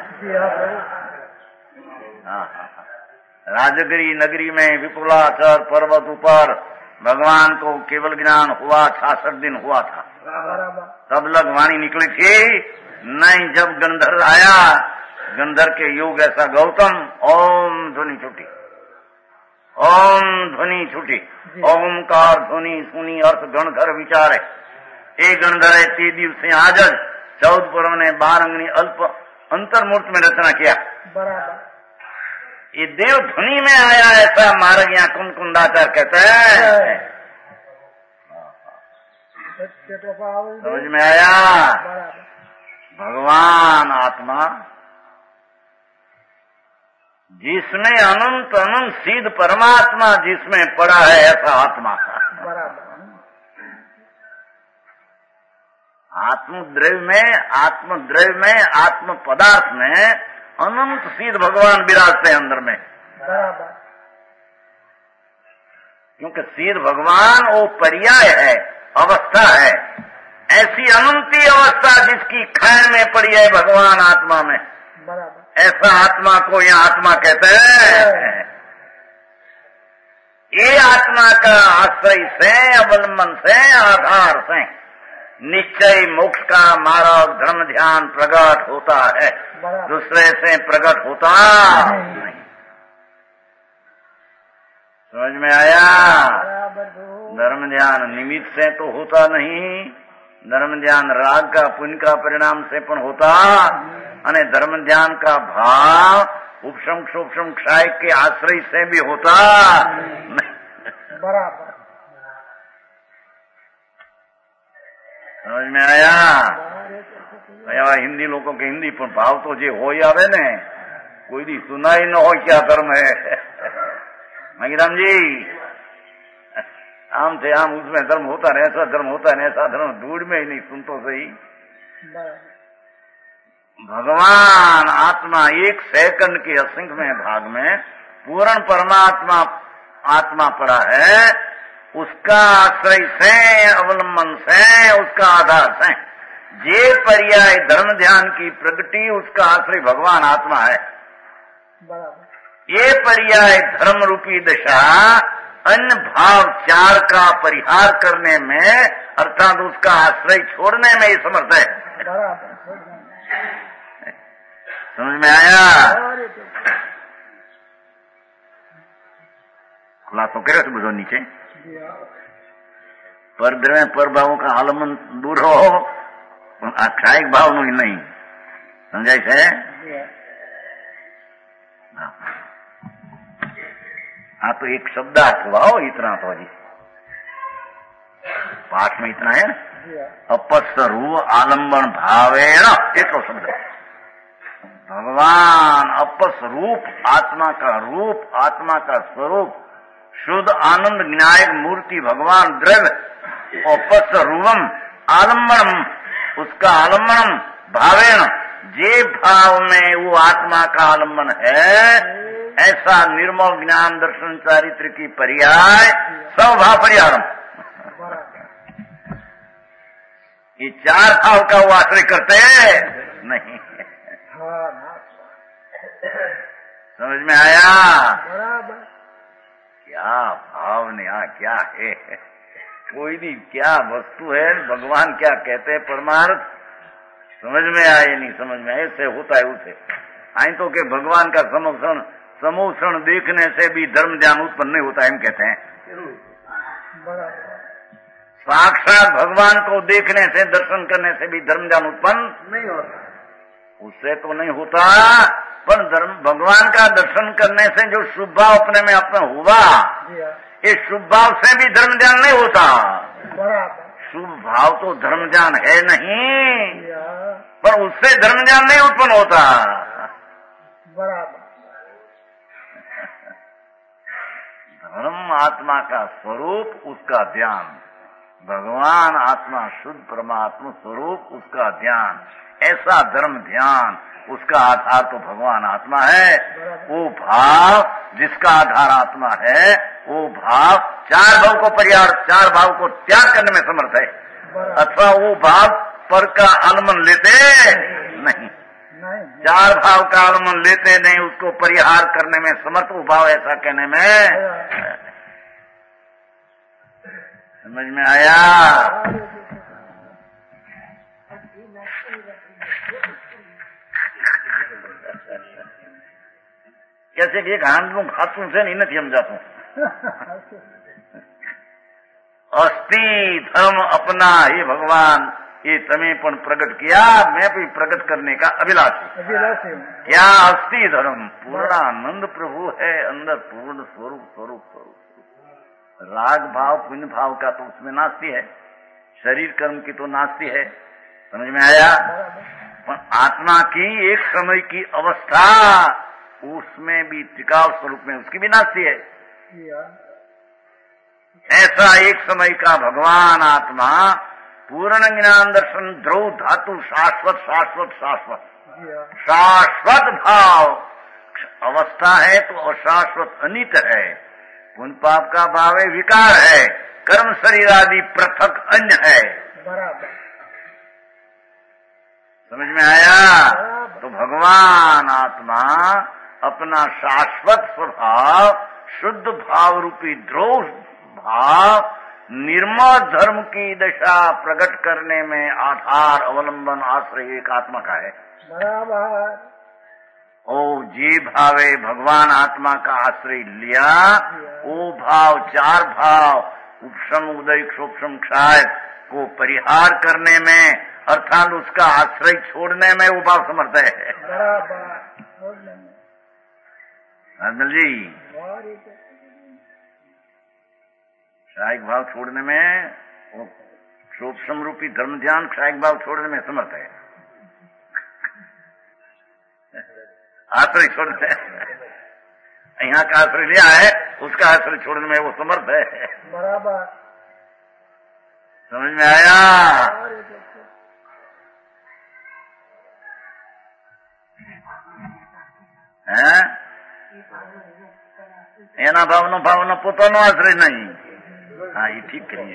Speaker 3: हाँ राजगिरी नगरी में विपुलाचर पर्वत ऊपर भगवान को केवल ज्ञान हुआ, छियासठ दिन हुआ था। तब लग वाणी निकली थी नहीं, जब गंधर्व आया, गंधर्व के योग ऐसा गौतम ओम ध्वनि छूटी, ओम ध्वनि छूटी, ओमकार ध्वनि सुनी अर्थ गणधर विचारे। एक गणधर है ते दिवसे आज चौदह पर्व ने बार अंगनी अल्प अंतर्मूर्त में रचना किया। ये देव ध्वनि में आया ऐसा मार्ग यहाँ कुंद कुंदाचार कहते हैं। समझ में आया? भगवान आत्मा जिसमें अनंत अनंत सिद्ध परमात्मा जिसमें पड़ा है ऐसा आत्मा। आत्मद्रव्य में आत्मद्रव्य में आत्म पदार्थ में अनंत सिद्ध भगवान विराजते हैं अंदर में। क्योंकि सिद्ध भगवान वो पर्याय है, अवस्था है, ऐसी अनंती अवस्था जिसकी खैर में पड़ी है भगवान आत्मा में, ऐसा आत्मा को यहाँ आत्मा कहते हैं। ये आत्मा का आश्रय से, अवलंबन से, आधार से निश्चय मोक्ष का मार्ग धर्म ध्यान प्रकट होता है, दूसरे से प्रकट होता नहीं। समझ में आया? धर्म ध्यान निमित्त से तो होता नहीं, धर्म ध्यान राग का पुण्य का परिणाम से पण होता, अने धर्म ध्यान का भाव उपशम क्षोपशम क्षाय के आश्रय से भी होता
Speaker 4: बराबर।
Speaker 3: समझ में आया? एवा हिंदी लोगों के हिंदी पर भाव तो जे हो आवे ने, कोई दी सुनाई न हो क्या धर्म है। मगीराम जी आम थे आम उसमें धर्म होता है, ऐसा धर्म होता है, ऐसा धर्म दूर में ही नहीं सुन तो सही। भगवान आत्मा एक सेकंड के असंख्य भाग में पूर्ण परमात्मा आत्मा पड़ा है, उसका आश्रय से, अवलंबन से, उसका आधार से जे पर्याय धर्म ध्यान की प्रगति, उसका आश्रय भगवान आत्मा है। ये पर्याय धर्म रूपी दशा अन्य भाव चार का परिहार करने में, अर्थात उसका आश्रय छोड़ने में ही समर्थ है। समझ में आया? खुलासो करे तो बुझो नीचे पर द्रव्य पर भावों का आलमन दूर हो, आख्यायिक भाव નું नहीं। समझाय છે? हाँ तो एक शब्द हुआ हो, इतना तो जी पाठ में इतना है। अपस्वरू आलम्बन भावेण एक शब्द। भगवान अपस्वरूप, आत्मा का रूप, आत्मा का स्वरूप, शुद्ध आनंद विनायक मूर्ति भगवान द्रव्य अपस्वरूपम आलम्बनम, उसका आलम्बनम भावेण, जे भाव में वो आत्मा का आलम्बन है, ऐसा निर्मल ज्ञान दर्शन चारित्र की पर्याय स्वभाव परिहारम। ये चार भाव का वो आश्रय करते हैं नहीं। समझ में आया? क्या भाव ने आ क्या है, कोई भी क्या वस्तु है, भगवान क्या कहते हैं परमार्थ, समझ में आए नहीं समझ में आए, ऐसे होता है उसे। आई तो के भगवान का समोक्षण समोक्षण देखने से भी धर्म ध्यान उत्पन्न नहीं होता, हम कहते हैं। साक्षात भगवान को देखने से, दर्शन करने से भी धर्म ध्यान उत्पन्न नहीं होता, उससे तो नहीं होता। पर धर्म भगवान का दर्शन करने से जो शुभ भाव अपने में अपना हुआ, ये शुभ भाव से भी धर्म ध्यान नहीं होता। शुभ भाव तो धर्म ध्यान है नहीं, पर उससे धर्म ध्यान नहीं उत्पन्न होता। धर्म आत्मा का स्वरूप, उसका ध्यान। भगवान आत्मा, शुद्ध परमात्मा स्वरूप, उसका ध्यान। ऐसा धर्म ध्यान, उसका आधार तो भगवान आत्मा है। वो भाव जिसका आधार आत्मा है, वो भाव चार भाव को परिहार, चार भाव को त्याग करने में समर्थ है। अथवा वो भाव पर का आलमन लेते नहीं, चार भाव का आलमन लेते नहीं, उसको परिहार करने में समर्थ वो भाव, ऐसा कहने में समझ में आया? कैसे कि एक हांडलू खातू से नहीं નથી સમજાતું। अस्थि धर्म अपना, हे भगवान ये तमें पण प्रकट किया, मैं भी प्रकट करने का अभिलाषी। क्या अस्थि धर्म? पूर्णानंद प्रभु है अंदर, पूर्ण स्वरूप स्वरूप स्वरूप। राग भाव पुण्य भाव का तो उसमें नास्ती है, शरीर कर्म की तो नास्ती है। समझ में आया? पर आत्मा की एक समय की अवस्था, उसमें भी टिकाव स्वरूप में उसकी भी नास्ती है। ऐसा एक समय का भगवान आत्मा, पूर्ण ज्ञान दर्शन द्रव धातु, शाश्वत शाश्वत शाश्वत शाश्वत भाव अवस्था है तो अशाश्वत अनित है। पुण्य पाप का भाव है, विकार है, कर्म शरीर आदि पृथक अन्य है। समझ में आया? तो भगवान आत्मा अपना शाश्वत स्वभाव, शुद्ध भाव रूपी ध्रुव भाव, निर्मल धर्म की दशा प्रकट करने में आधार, अवलंबन, आश्रय एक आत्मा का है।
Speaker 4: बराबर।
Speaker 3: ओ जी भावे भगवान आत्मा का आश्रय लिया, ओ भाव, चार भाव, उपशम उदय क्षोभम क्षाय को परिहार करने में, अर्थात उसका आश्रय छोड़ने में वो भाव समर्थ है। अर्जुन जी, क्षायिक भाव छोड़ने में, वो क्षोभम रूपी धर्म ध्यान क्षायिक भाव छोड़ने में समर्थ है। आश्रय छोड़ने, यहाँ का आश्रय लिया है, उसका आश्रय छोड़ने में वो समर्थ है।
Speaker 4: बराबर।
Speaker 3: समझ में आया? है? એના ભાવનો ભાવનો પોતાનો આશ્રય નહીં। હા, એ ठीक करिए।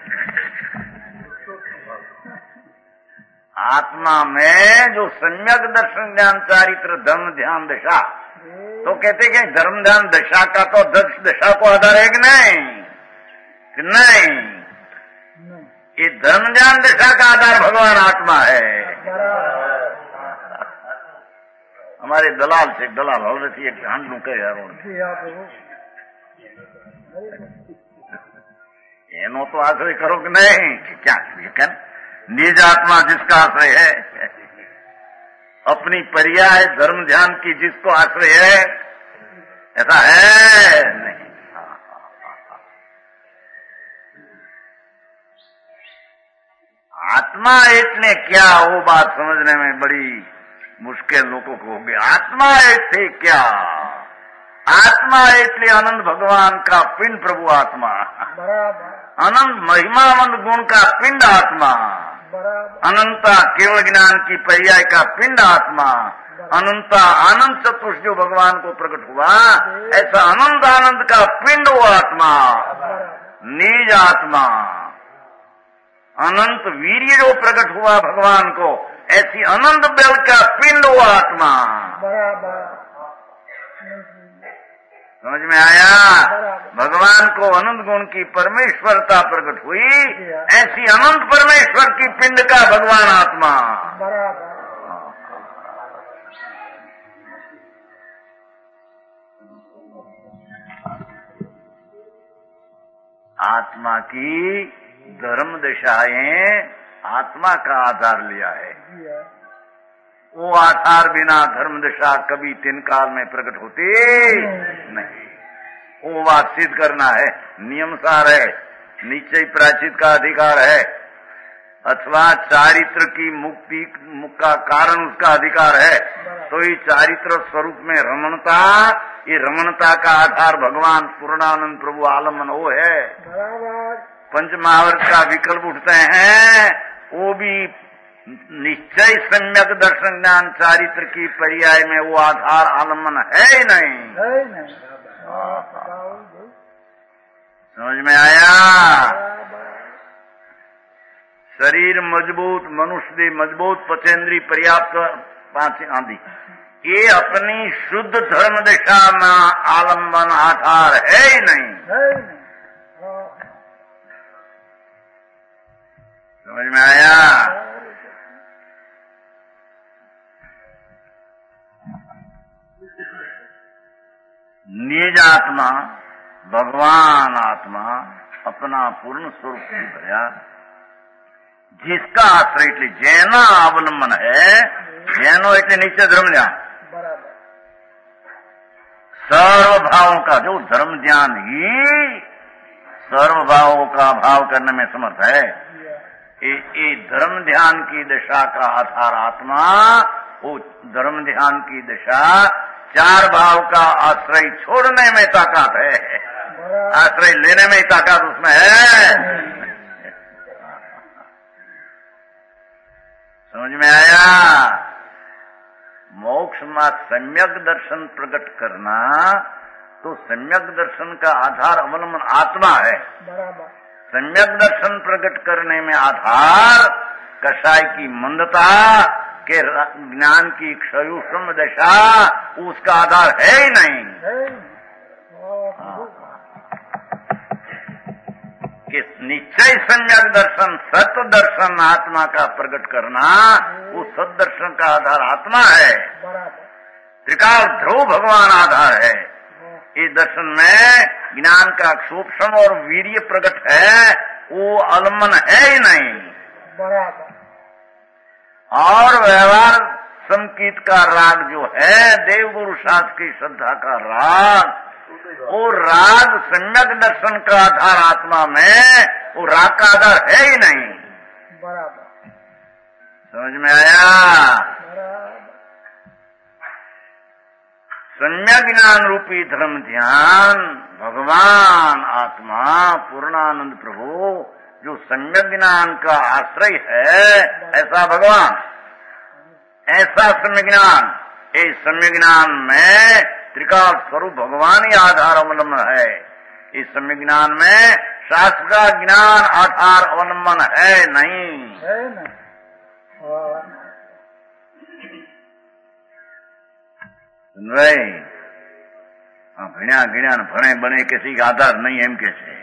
Speaker 3: आत्मा में जो सम्यक दर्शन ज्ञान चारित्र धर्म ध्यान दशा, तो कहते कि धर्म ध्यान दशा का तो दशा को आधार है कि नहीं? कि नहीं? ये धर्म ध्यान दशा का आधार भगवान आत्मा है। हमारे दलाल से दलाल हो रही एक हांडलू कह यार, एनो तो आश्रय करो कि नहीं? क्या क्या निज आत्मा जिसका आश्रय है, अपनी पर्याय धर्म ध्यान की जिसको आश्रय है, ऐसा है नहीं। आत्मा इतने क्या, वो बात समझने में बड़ी मुश्किल लोगों को होगी। आत्मा इतने क्या? आत्मा इतने अनंत भगवान का पिंड प्रभु आत्मा, अनंत महिमावंत गुण का पिंड आत्मा, अनंता केवल ज्ञान की पर्याय का पिंड आत्मा, अनंता आनंद चतुर्थ जो भगवान को प्रकट हुआ, ऐसा अनंत आनंद का पिंड वो आत्मा, निज आत्मा, अनंत वीर्य जो प्रकट हुआ भगवान को, ऐसी अनंत बल का पिंड वो आत्मा। समझ में आया? भगवान को अनंत गुण की परमेश्वरता प्रकट हुई, ऐसी अनंत परमेश्वर की पिंड का भगवान आत्मा। आत्मा की धर्म दशाएं आत्मा का आधार लिया है। वो आधार बिना धर्म दशा कभी तीन काल में प्रकट होती नहीं। वो बात सिद्ध करना है, नियम सार है, निश्चय प्राचित का अधिकार है, अथवा चारित्र की मुक्ति का कारण उसका अधिकार है। तो ये चारित्र स्वरूप में रमणता ये रमणता का आधार भगवान पूर्णानंद प्रभु आलम्बन वो है।
Speaker 4: बराबर।
Speaker 3: पंच महावर्त का विकल्प उठते हैं, वो भी निश्चय सम्यक दर्शन ज्ञान चारित्र की पर्याय में वो आधार आलम्बन है ही नहीं,
Speaker 4: है नहीं।
Speaker 3: समझ में आया? शरीर मजबूत, मनुष्य भी मजबूत, पचेंद्री पर्याप्त, पांच आदि, ये अपनी शुद्ध धर्म दिशा में आलम्बन आधार है ही नहीं,
Speaker 4: है नहीं।
Speaker 3: समझ में आया? निज आत्मा भगवान आत्मा अपना पूर्ण स्वरूप की भया, जिसका आश्रय એટલે જેના અવલંબન है, જેનો એટલે નીચે ધર્મ ध्यान,
Speaker 4: बराबर।
Speaker 3: सर्व भावों का जो धर्म ध्यान ही सर्व भावों का भाव करने में समर्थ है। ये, ये धर्म ध्यान की दशा का आधार आत्मा, वो धर्म ध्यान की दशा चार भाव का आश्रय छोड़ने में ताकत है, आश्रय लेने में ही ताकत उसमें है। समझ में आया? मोक्ष में सम्यक दर्शन प्रकट करना, तो सम्यक दर्शन का आधार अवलंबन आत्मा है।
Speaker 4: बराबर।
Speaker 3: सम्यक दर्शन प्रकट करने में आधार कषाय की मंदता के ज्ञान की क्षयुषम दशा, उसका आधार है ही नहीं,
Speaker 4: है नहीं।
Speaker 3: कि निश्चय सम्यक दर्शन सत्य दर्शन आत्मा का प्रकट करना, उस सत दर्शन का आधार आत्मा है।
Speaker 4: बराबर।
Speaker 3: त्रिकाल ध्रुव भगवान आधार है। इस दर्शन में ज्ञान का सूक्ष्म और वीर्य प्रकट है, वो अलमन है ही नहीं।
Speaker 4: बराबर।
Speaker 3: और व्यवहार संकीत का राग जो है, देवगुरु शास्त्र की श्रद्धा का राग, वो राग सम्यक दर्शन का आधार आत्मा में, वो राग का आधार है ही नहीं।
Speaker 4: बराबर।
Speaker 3: समझ में आया?
Speaker 4: बराबर।
Speaker 3: सम्यक ज्ञान रूपी धर्म ध्यान भगवान आत्मा पूर्णानंद प्रभु जो सम्यक ज्ञान का आश्रय है, ऐसा भगवान, ऐसा सम्यक ज्ञान, इस सम्यक ज्ञान में त्रिकाल स्वरूप भगवान ही आधार अवलंबन है। इस सम्यक ज्ञान में शास्त्र का ज्ञान आधार अवलंबन है नहीं,
Speaker 4: है नहीं।
Speaker 3: भाई भीण्या गिण्या भणे बने किसी का आधार नहीं एम के छे।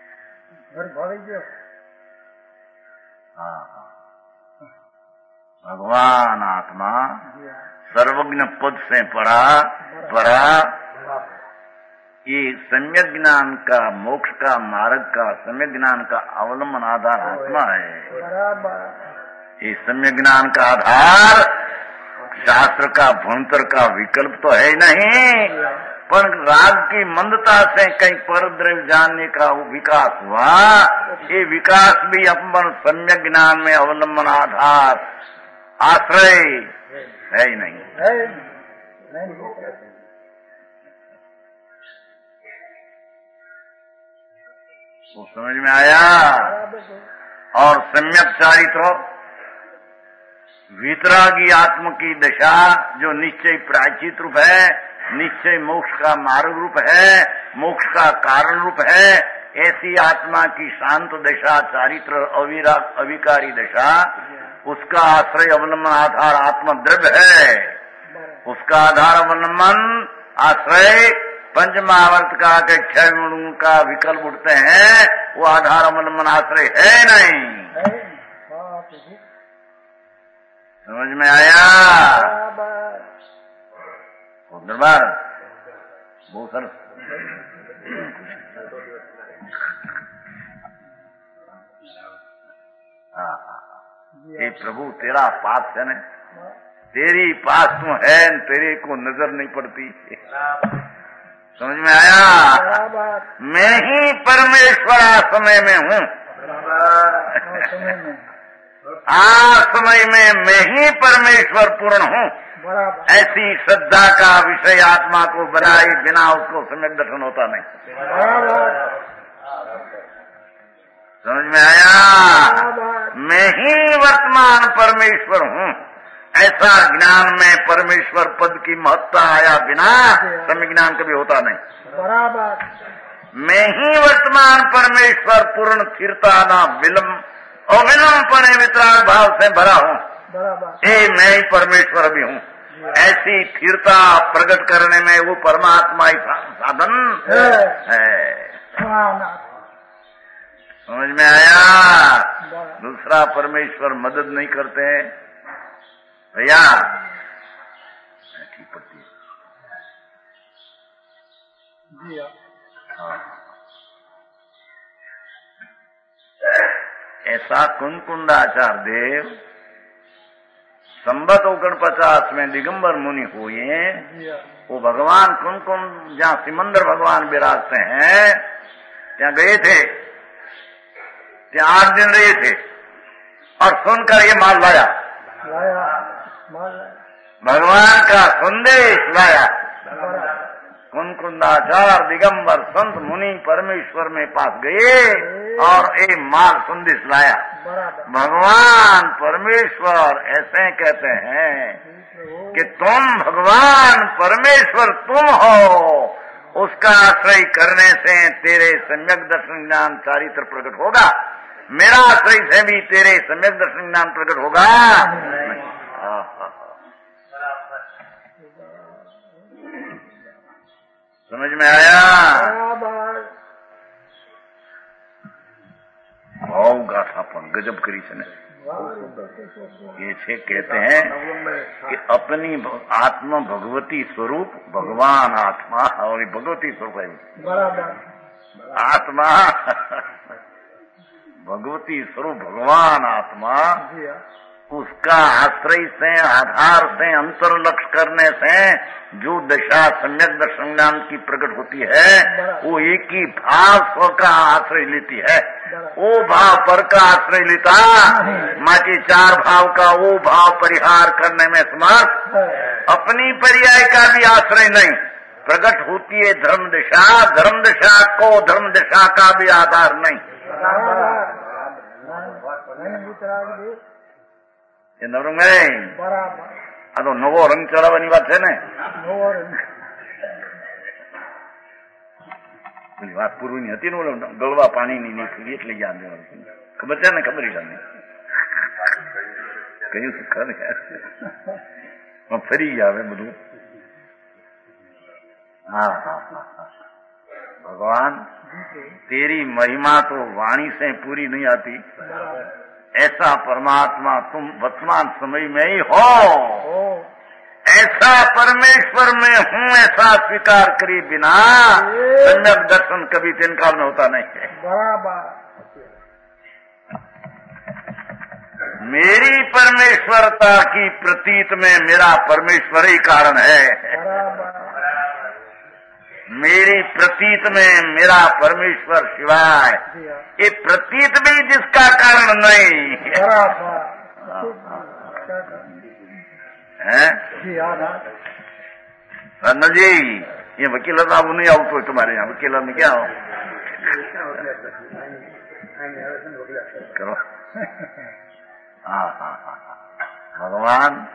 Speaker 3: भगवान आत्मा सर्वज्ञ पद से परा परा, ये सम्यक ज्ञान का मोक्ष का मार्ग का सम्यक ज्ञान का अवलंबन आधार आत्मा है। ये सम्यक ज्ञान का आधार शास्त्र का भंतर का विकल्प तो है नहीं, पर राग की मंदता से कहीं पर द्रव्य जानने का विकास हुआ, ये विकास भी अपन सम्यक ज्ञान में अवलंबन आधार आश्रय है ही नहीं,
Speaker 4: है।
Speaker 3: वो समझ में आया? और सम्यक चारित्र वितरागी आत्म की दशा जो निश्चय प्रायचित रूप है, निश्चय मोक्ष का मार्ग रूप है, मोक्ष का कारण रूप है, ऐसी आत्मा की शांत दशा चारित्र अविरा अविकारी दशा, उसका आश्रय अवलंबन आधार आत्म द्रव्य है। उसका आधार अवलंबन आश्रय पंच महावर्त का के छह गुणों का विकल्प उठते हैं, वो आधार अवलंबन आश्रय है नहीं। समझ में आया? दरबार बहुत सर ये प्रभु तेरा पास है न, तेरी पास तू है, तेरे को नजर नहीं पड़ती। समझ में आया? मैं ही परमेश्वर समय में हूँ, आ समय में मैं ही परमेश्वर पूर्ण हूँ।
Speaker 4: बराबर
Speaker 3: ऐसी श्रद्धा का विषय आत्मा को बनाए बिना उसको सम्यक दर्शन होता नहीं।
Speaker 4: बराबर
Speaker 3: समझ में आया? मैं ही वर्तमान परमेश्वर हूँ, ऐसा ज्ञान में परमेश्वर पद की महत्ता आया बिना सम्यक ज्ञान कभी होता नहीं।
Speaker 4: बराबर
Speaker 3: मैं ही वर्तमान परमेश्वर पूर्ण स्थिरता ना विलंब अविलंबपणे वितराग भाव से भरा हूँ।
Speaker 4: बराबर
Speaker 3: ए मैं ही परमेश्वर भी हूँ। ऐसी स्थिरता प्रकट करने में वो परमात्मा ही साधन है। समझ में आया? दूसरा परमेश्वर मदद नहीं करते हैं भैया। ठीक पड़ती है। हाँ। ऐसा कुंकुंदाचार्य देव संबत ओगण पचास में दिगंबर मुनि हुए। वो भगवान कुंकुम जहाँ सिमंदर भगवान विराजते हैं ત્યાં गए थे, ત્યાં आठ दिन रहे थे और सुनकर ये माल लाया,
Speaker 4: लाया माल
Speaker 3: भगवान का संदेश लाया। कुंकुंदाचार्य दिगंबर संत मुनि परमेश्वर में पास गए और एक माल संदेश लाया। भगवान परमेश्वर ऐसे कहते हैं कि तुम भगवान परमेश्वर तुम हो, उसका आश्रय करने से तेरे सम्यक दर्शन ज्ञान चारित्र प्रकट होगा। मेरा आश्रय से भी तेरे सम्यक दर्शन ज्ञान प्रकट होगा। समझ में आया? भाव गाथा पण गजब करी છે ને। ये छे कहते हैं कि अपनी आत्मा भगवती स्वरूप भगवान आत्मा और भगवती स्वरूप है। आत्मा भगवती स्वरूप भगवान आत्मा, उसका आश्रय से आधार से अंतर लक्ष्य करने से जो दशा सम्यक दर्शन ज्ञान की प्रकट होती है वो एक ही भाव स्व का आश्रय लेती है। वो भाव पर का आश्रय लेता माटी चार भाव का वो भाव परिहार करने में समर्थ, अपनी पर्याय का भी आश्रय नहीं। प्रकट होती है धर्म दशा, धर्म दशा को धर्म दशा का भी आधार नहीं। એ નવરંગ નહીં, આ તો નવો રંગ ચડાવવાની વાત છે ને। વાત પૂર્વની હતી ને, ગળવા પાણીની નીકળી એટલે યાદ ખબર છે ને? ખબર તમને કયું ખર ફરી આવે બધું। हाँ हाँ हाँ भगवान तेरी महिमा तो वाणी से पूरी नहीं आती। ऐसा परमात्मा तुम वर्तमान समय में ही हो। ऐसा परमेश्वर में हूँ ऐसा स्वीकार करी बिना सम्यक दर्शन कभी दिन काल में होता नहीं है। मेरी परमेश्वरता की प्रतीत में मेरा परमेश्वर ही कारण है। मेरी प्रतीत में मेरा परमेश्वर शिवाय, ये प्रतीत भी जिसका कारण नहीं है। रत्न जी ये वकील साहब नहीं आओ तो तुम्हारे यहाँ वकील में क्या हो करो। हाँ हाँ हाँ भगवान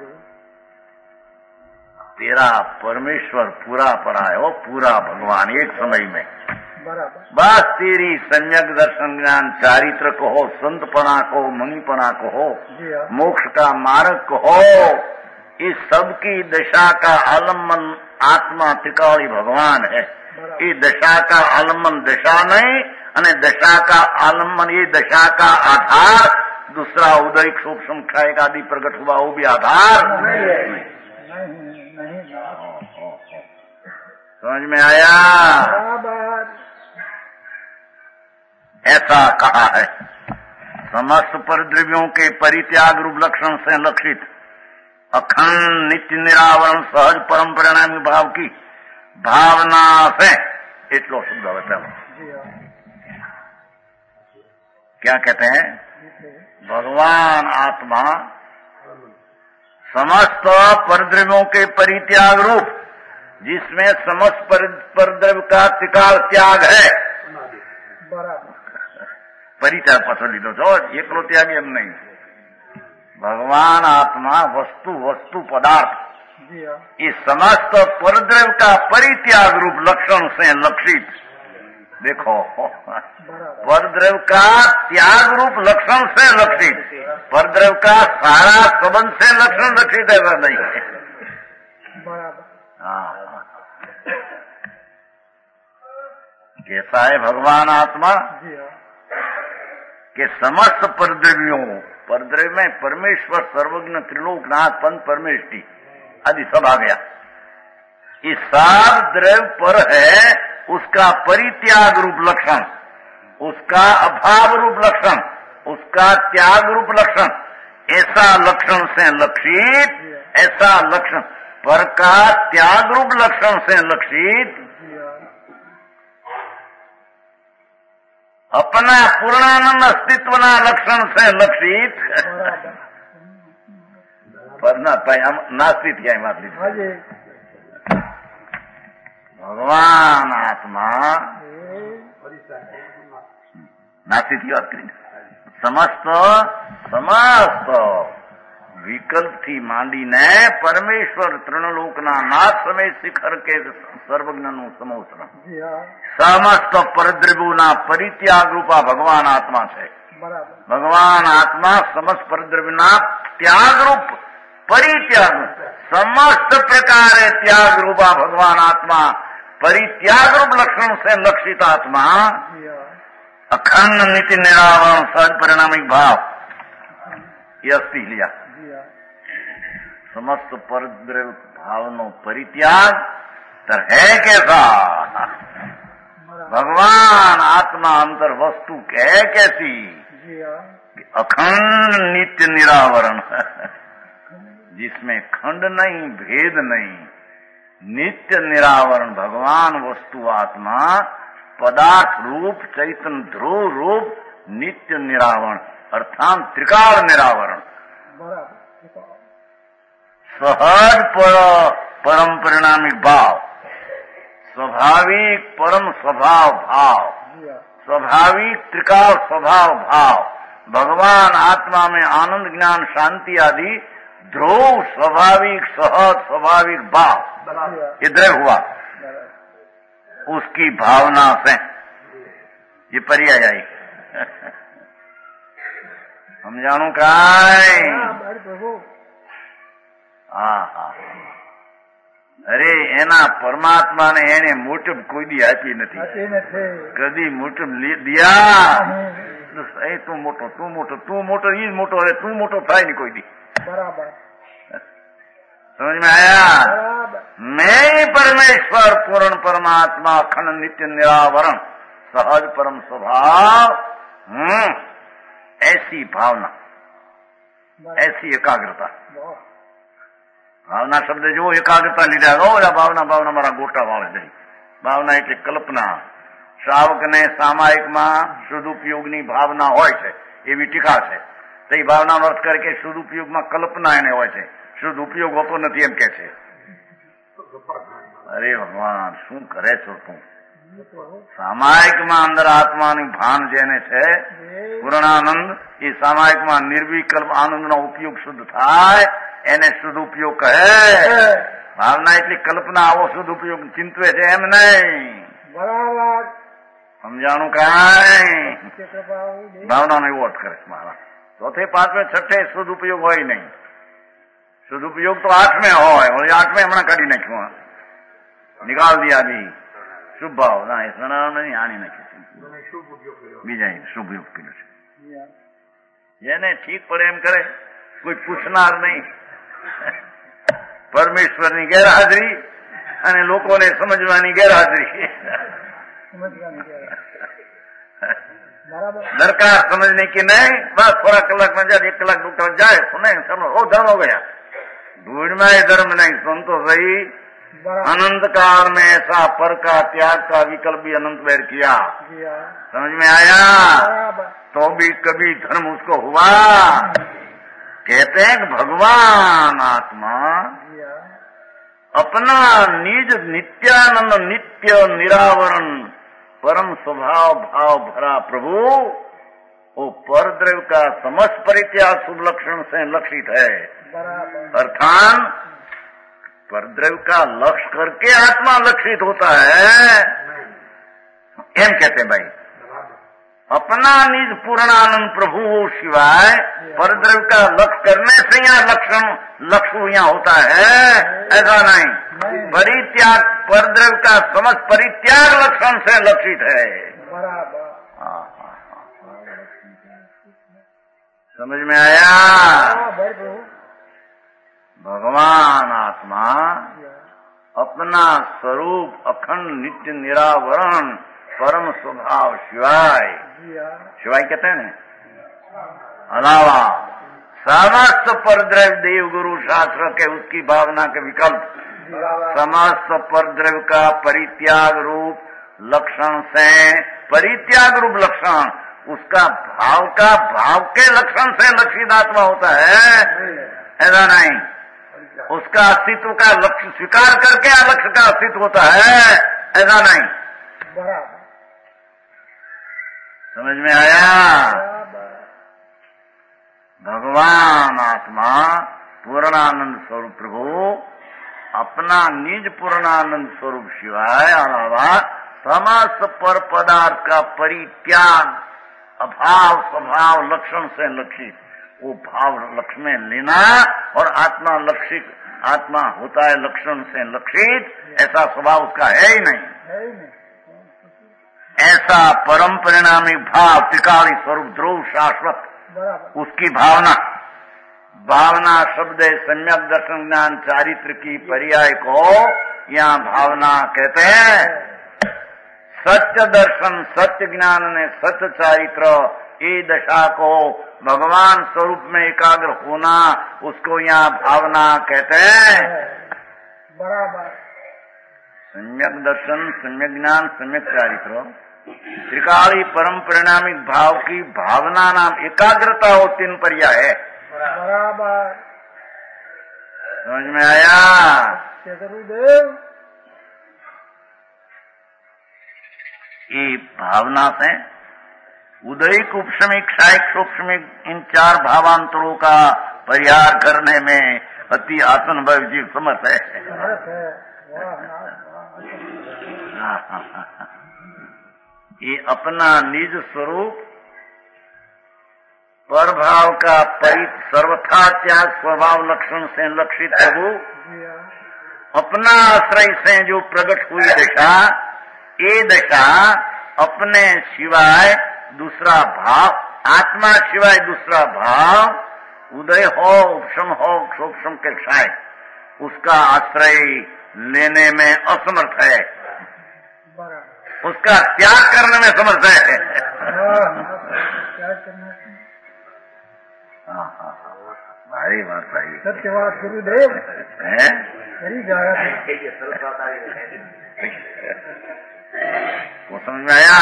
Speaker 3: तेरा परमेश्वर पूरा पड़ा है, वो पूरा भगवान एक समय में। बस तेरी सम्यक दर्शन ज्ञान चारित्र को हो, संतपना को, मुनिपना को हो, मोक्ष का मार्ग को हो, इस सब की दशा का आलम्बन आत्मा त्रिकाली भगवान है। ये दशा का आलम्बन दशा नहीं, अने दशा का आलम्बन ये दशा का आधार दूसरा उदय सूक्ष्म क्षय आदि प्रकट हुआ वो भी आधार नहीं। समझ में आया? ऐसा कहा है समस्त परद्रव्यों के परित्याग रूप लक्षण से लक्षित अखंड नित्य निरावरण सहज परम परिणामी भाव की भावना से इतलो शब्द बता। क्या कहते हैं? भगवान आत्मा समस्त परद्रव्यों के परित्याग रूप, जिसमें समस्त परद्रव्य का त्रिकाल त्याग है। परित्याग पाछो लीधो छो, एकलो त्याग एम नहीं। भगवान आत्मा वस्तु वस्तु पदार्थ इस समस्त परद्रव्य का परित्याग रूप लक्षण से लक्षित। देखो, परद्रव्य का त्याग रूप लक्षण से लक्षित, परद्रव्य का सारा संबंध से लक्षण लक्षित ऐसा नहीं है। हाँ, कैसा है भगवान आत्मा के समस्त परद्रव्यों, परद्रव्य में परमेश्वर सर्वज्ञ त्रिलोकनाथ पंच परमेष्टि आदि सब आ गया। इस सब द्रव्य पर है उसका परित्याग रूप लक्षण, उसका अभाव रूप लक्षण, उसका त्याग रूप लक्षण, ऐसा लक्षण से लक्षित, ऐसा लक्षण पर का त्याग रूप लक्षण से लक्षित अपना पूर्णानंद अस्तित्वना लक्षण से लक्षित पर ना नास्तिक क्या बात लीजिए। भगवान आत्मा नास्तिक की बात करेंगे। समस्त समस्त विकल्प थी માંડીને પરમેશ્વર ત્રણલોકના નાથ સમેત શિખર કે સર્વજ્ઞનું સમોસરણ સમસ્ત પરદ્રવ્યોના પરિત્યાગ રૂપા ભગવાન આત્મા છે। ભગવાન આત્મા સમસ્ત પરદ્રવ્યના ત્યાગ રૂપ પરિત્યાગ समस्त प्रकारे त्याग रूपा भगवान आत्मा परित्याग रूप लक्षण से लक्षित आत्मा अखंड नित्य निरावरण सहज परिणामिक भाव ये अस्थि लिया। समस्त परद्रव्य भाव नो परित्याग तर है कैसा? भगवान आत्मा अंतर वस्तु है कैसी? अखंड नित्य निरावरण जिसमें खंड नहीं भेद नहीं, नित्य निरावरण भगवान वस्तु आत्मा पदार्थ रूप चैतन्य ध्रुव रूप नित्य निरावरण अर्थात त्रिकाल निरावरण सहज पर परम परिणामिक भाव, स्वाभाविक परम स्वभाव भाव, स्वाभाविक त्रिकाल स्वभाव भाव, भगवान आत्मा में आनंद ज्ञान शांति आदि ध्रुव स्वाभाविक सहज स्वाभाविक भाव इधर हुआ। उसकी भावना से ये पर्याय आई हम जानू का हाँ हाँ अरे एना परमात्मा ने एने मोटब कोई दी आपी नहीं, कदी मोटब दिया ए तू मोटो तू मोटो तू मोटो ये मोटो अरे तू मोटो था नहीं कोई दी। बराबर समझ में आया? मैं ही परमेश्वर पूर्ण परमात्मा अखंड नित्य निरावरण सहज परम स्वभाव हम्म ऐसी भावना, ऐसी एकाग्रता। भावना शब्द जो एकाग्रता लीधा गो भावना भावना मारा गोटा वाले जई भावना એટલે કલ્પના શ્રાવકને સામાયિકમાં સદુપયોગની ભાવના હોય છે એવી ટીકા છે। તો એ ભાવનાનો અર્થ કરે કે સદુપયોગમાં કલ્પના એને હોય છે, સદુપયોગ હોતો નથી એમ કે છે। અરે ભગવાન શું કરે છો તું? સામાયિકમાં અંદર આત્માની ભાન જેને છે પૂર્ણાનંદ એ સામાયિકમાં નિર્વિકલ્પ આનંદનો ઉપયોગ શુદ્ધ થાય એને સદુપયોગ કહે। ભાવના એટલી કલ્પના આવો સદુપયોગ ચિંતવે છે એમ નહીં। બરાબર સમજાણું કાંઈ ભાવનાનો એવો અર્થ કરે મારા। ચોથે પાંચમે છઠ્ઠે સદુપયોગ હોય નહીં, સદુપયોગ તો આઠમે હોય, આઠમે હમણાં કાઢી નાખ્યું, નિકાલ દિયા દી શુભ ભાવ ના એ સણાવ નહીં આણી નાખ્યું બીજા શુભ ઉપયોગ કર્યો છે। જેને ઠીક પડે એમ કરે, કોઈ પૂછનાર નહીં। પરમેશ્વરની ગેરહાજરી અને લોકોને સમજવાની ગેરહાજરી दरकार समझने की नहीं, बस थोड़ा कलाक में जाए एक कलाक दो कलाक जाए नहीं समझ वो धर्म हो गया। ढूंढ में धर्म नहीं संतो सही अनंत काल में ऐसा पर का त्याग का विकल्प भी अनंत बैर किया। समझ में आया? तो भी कभी धर्म उसको हुआ कहते हैं कि भगवान आत्मा अपना निज नित्यानंद नित्य निरावरण परम स्वभाव भाव भरा प्रभु वो परद्रव्य का समस्त परित्याग शुभ लक्षण से लक्षित है। अर्थात परद्रव्य का लक्ष्य करके आत्मा लक्षित होता है। एम कहते हैं भाई, अपना निज पूर्णानंद प्रभु वो शिवाय परद्रव्य का लक्ष्य करने से यहाँ लक्षण लक्ष्य यहाँ होता है, ऐसा नहीं। परित्याग परद्रव्य का समस्त परित्याग लक्षण से लक्षित है। समझ में आया? भगवान आत्मा अपना स्वरूप अखंड नित्य निरावरण परम स्वभाव शिवाय, शिवाय कहते हैं ना, अलावा समस्त परद्रव्य देव गुरु शास्त्र के उसकी भावना के विकल्प समस्त परद्रव्य का परित्याग रूप लक्षण से, परित्याग रूप लक्षण उसका भाव का भाव के लक्षण से लक्षित आत्मा होता है, ऐसा नहीं। उसका अस्तित्व का लक्ष्य स्वीकार करके अलक्ष्य का अस्तित्व होता है, ऐसा नहीं। समझ में आया? भगवान आत्मा पूर्णानंद स्वरूप प्रभु अपना निज पूर्णानंद स्वरूप शिवाय अलावा समस्त पर पदार्थ का परित्याग अभाव स्वभाव लक्षण से लक्षित, वो भाव लक्ष्य में लेना और आत्मा लक्षित आत्मा होता है लक्षण से लक्षित, ऐसा स्वभाव उसका है ही नहीं। ऐसा परम परिणामी भाव त्रिकाली स्वरूप ध्रुव शाश्वत उसकी भावना, भावना शब्द सम्यक दर्शन ज्ञान चारित्र की पर्याय को यहाँ भावना कहते हैं। सत्य दर्शन सत्य ज्ञान ने सत्य चारित्र ये दशा को भगवान स्वरूप में एकाग्र होना उसको यहाँ भावना कहते हैं।
Speaker 4: बराबर।
Speaker 3: सम्यक दर्शन सम्यक ज्ञान सम्यक चारित्र त्रिकाली परम परिणामिक भाव की भावना नाम एकाग्रता हो तीन पर्याय है।
Speaker 4: बराबर।
Speaker 3: समझ में आया?
Speaker 4: गुरुदेव
Speaker 3: ये भावना से उदयिक उपशमिक क्षायिक सूक्ष्मिक इन चार भावांतरों का परिहार करने में अति आत्मनुभव जीव समर्थ है। ये अपना निज स्वरूप पर भाव का परित सर्वथा त्याग स्वभाव लक्षण से लक्षित प्रभु अपना आश्रय से जो प्रकट हुई दशा, ये दशा अपने सिवाय दूसरा भाव, आत्मा सिवाय दूसरा भाव उदय हो उपशम हो सूक्ष्म के क्षय उसका आश्रय लेने में असमर्थ है, उसका त्याग करने में समर्थ है। हाँ हाँ भारी बात भाई,
Speaker 4: सत्यवाद गुरुदेव
Speaker 3: है वो समझ में आया?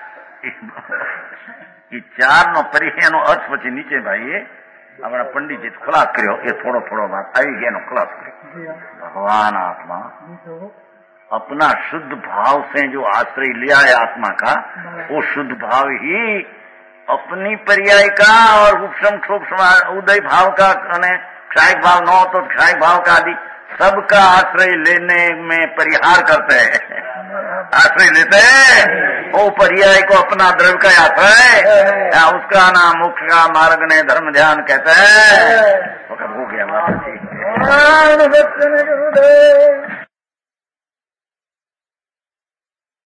Speaker 3: ये चार नो परिचय नो अर्थ પછી નીચે ભાઈએ આપણા પંડિતજી ખુલાસ કર્યો, એ થોડો થોડો વાત આવી ગયા નો ખુલાસ કર્યો। भगवान आत्मा अपना शुद्ध भाव से जो आश्रय लिया है आत्मा का, वो शुद्ध भाव ही अपनी पर्याय का और उपशम सूक्ष्म उदय भाव का क्षायिक भाव न हो तो क्षायिक भाव का आदि सबका आश्रय लेने में परिहार करते हैं, आश्रय लेते हैं। वो पर्याय को अपना द्रव्य का आश्रय, उसका नाम मोक्ष का मार्ग ने धर्म ध्यान कहते हैं। हो गया बात।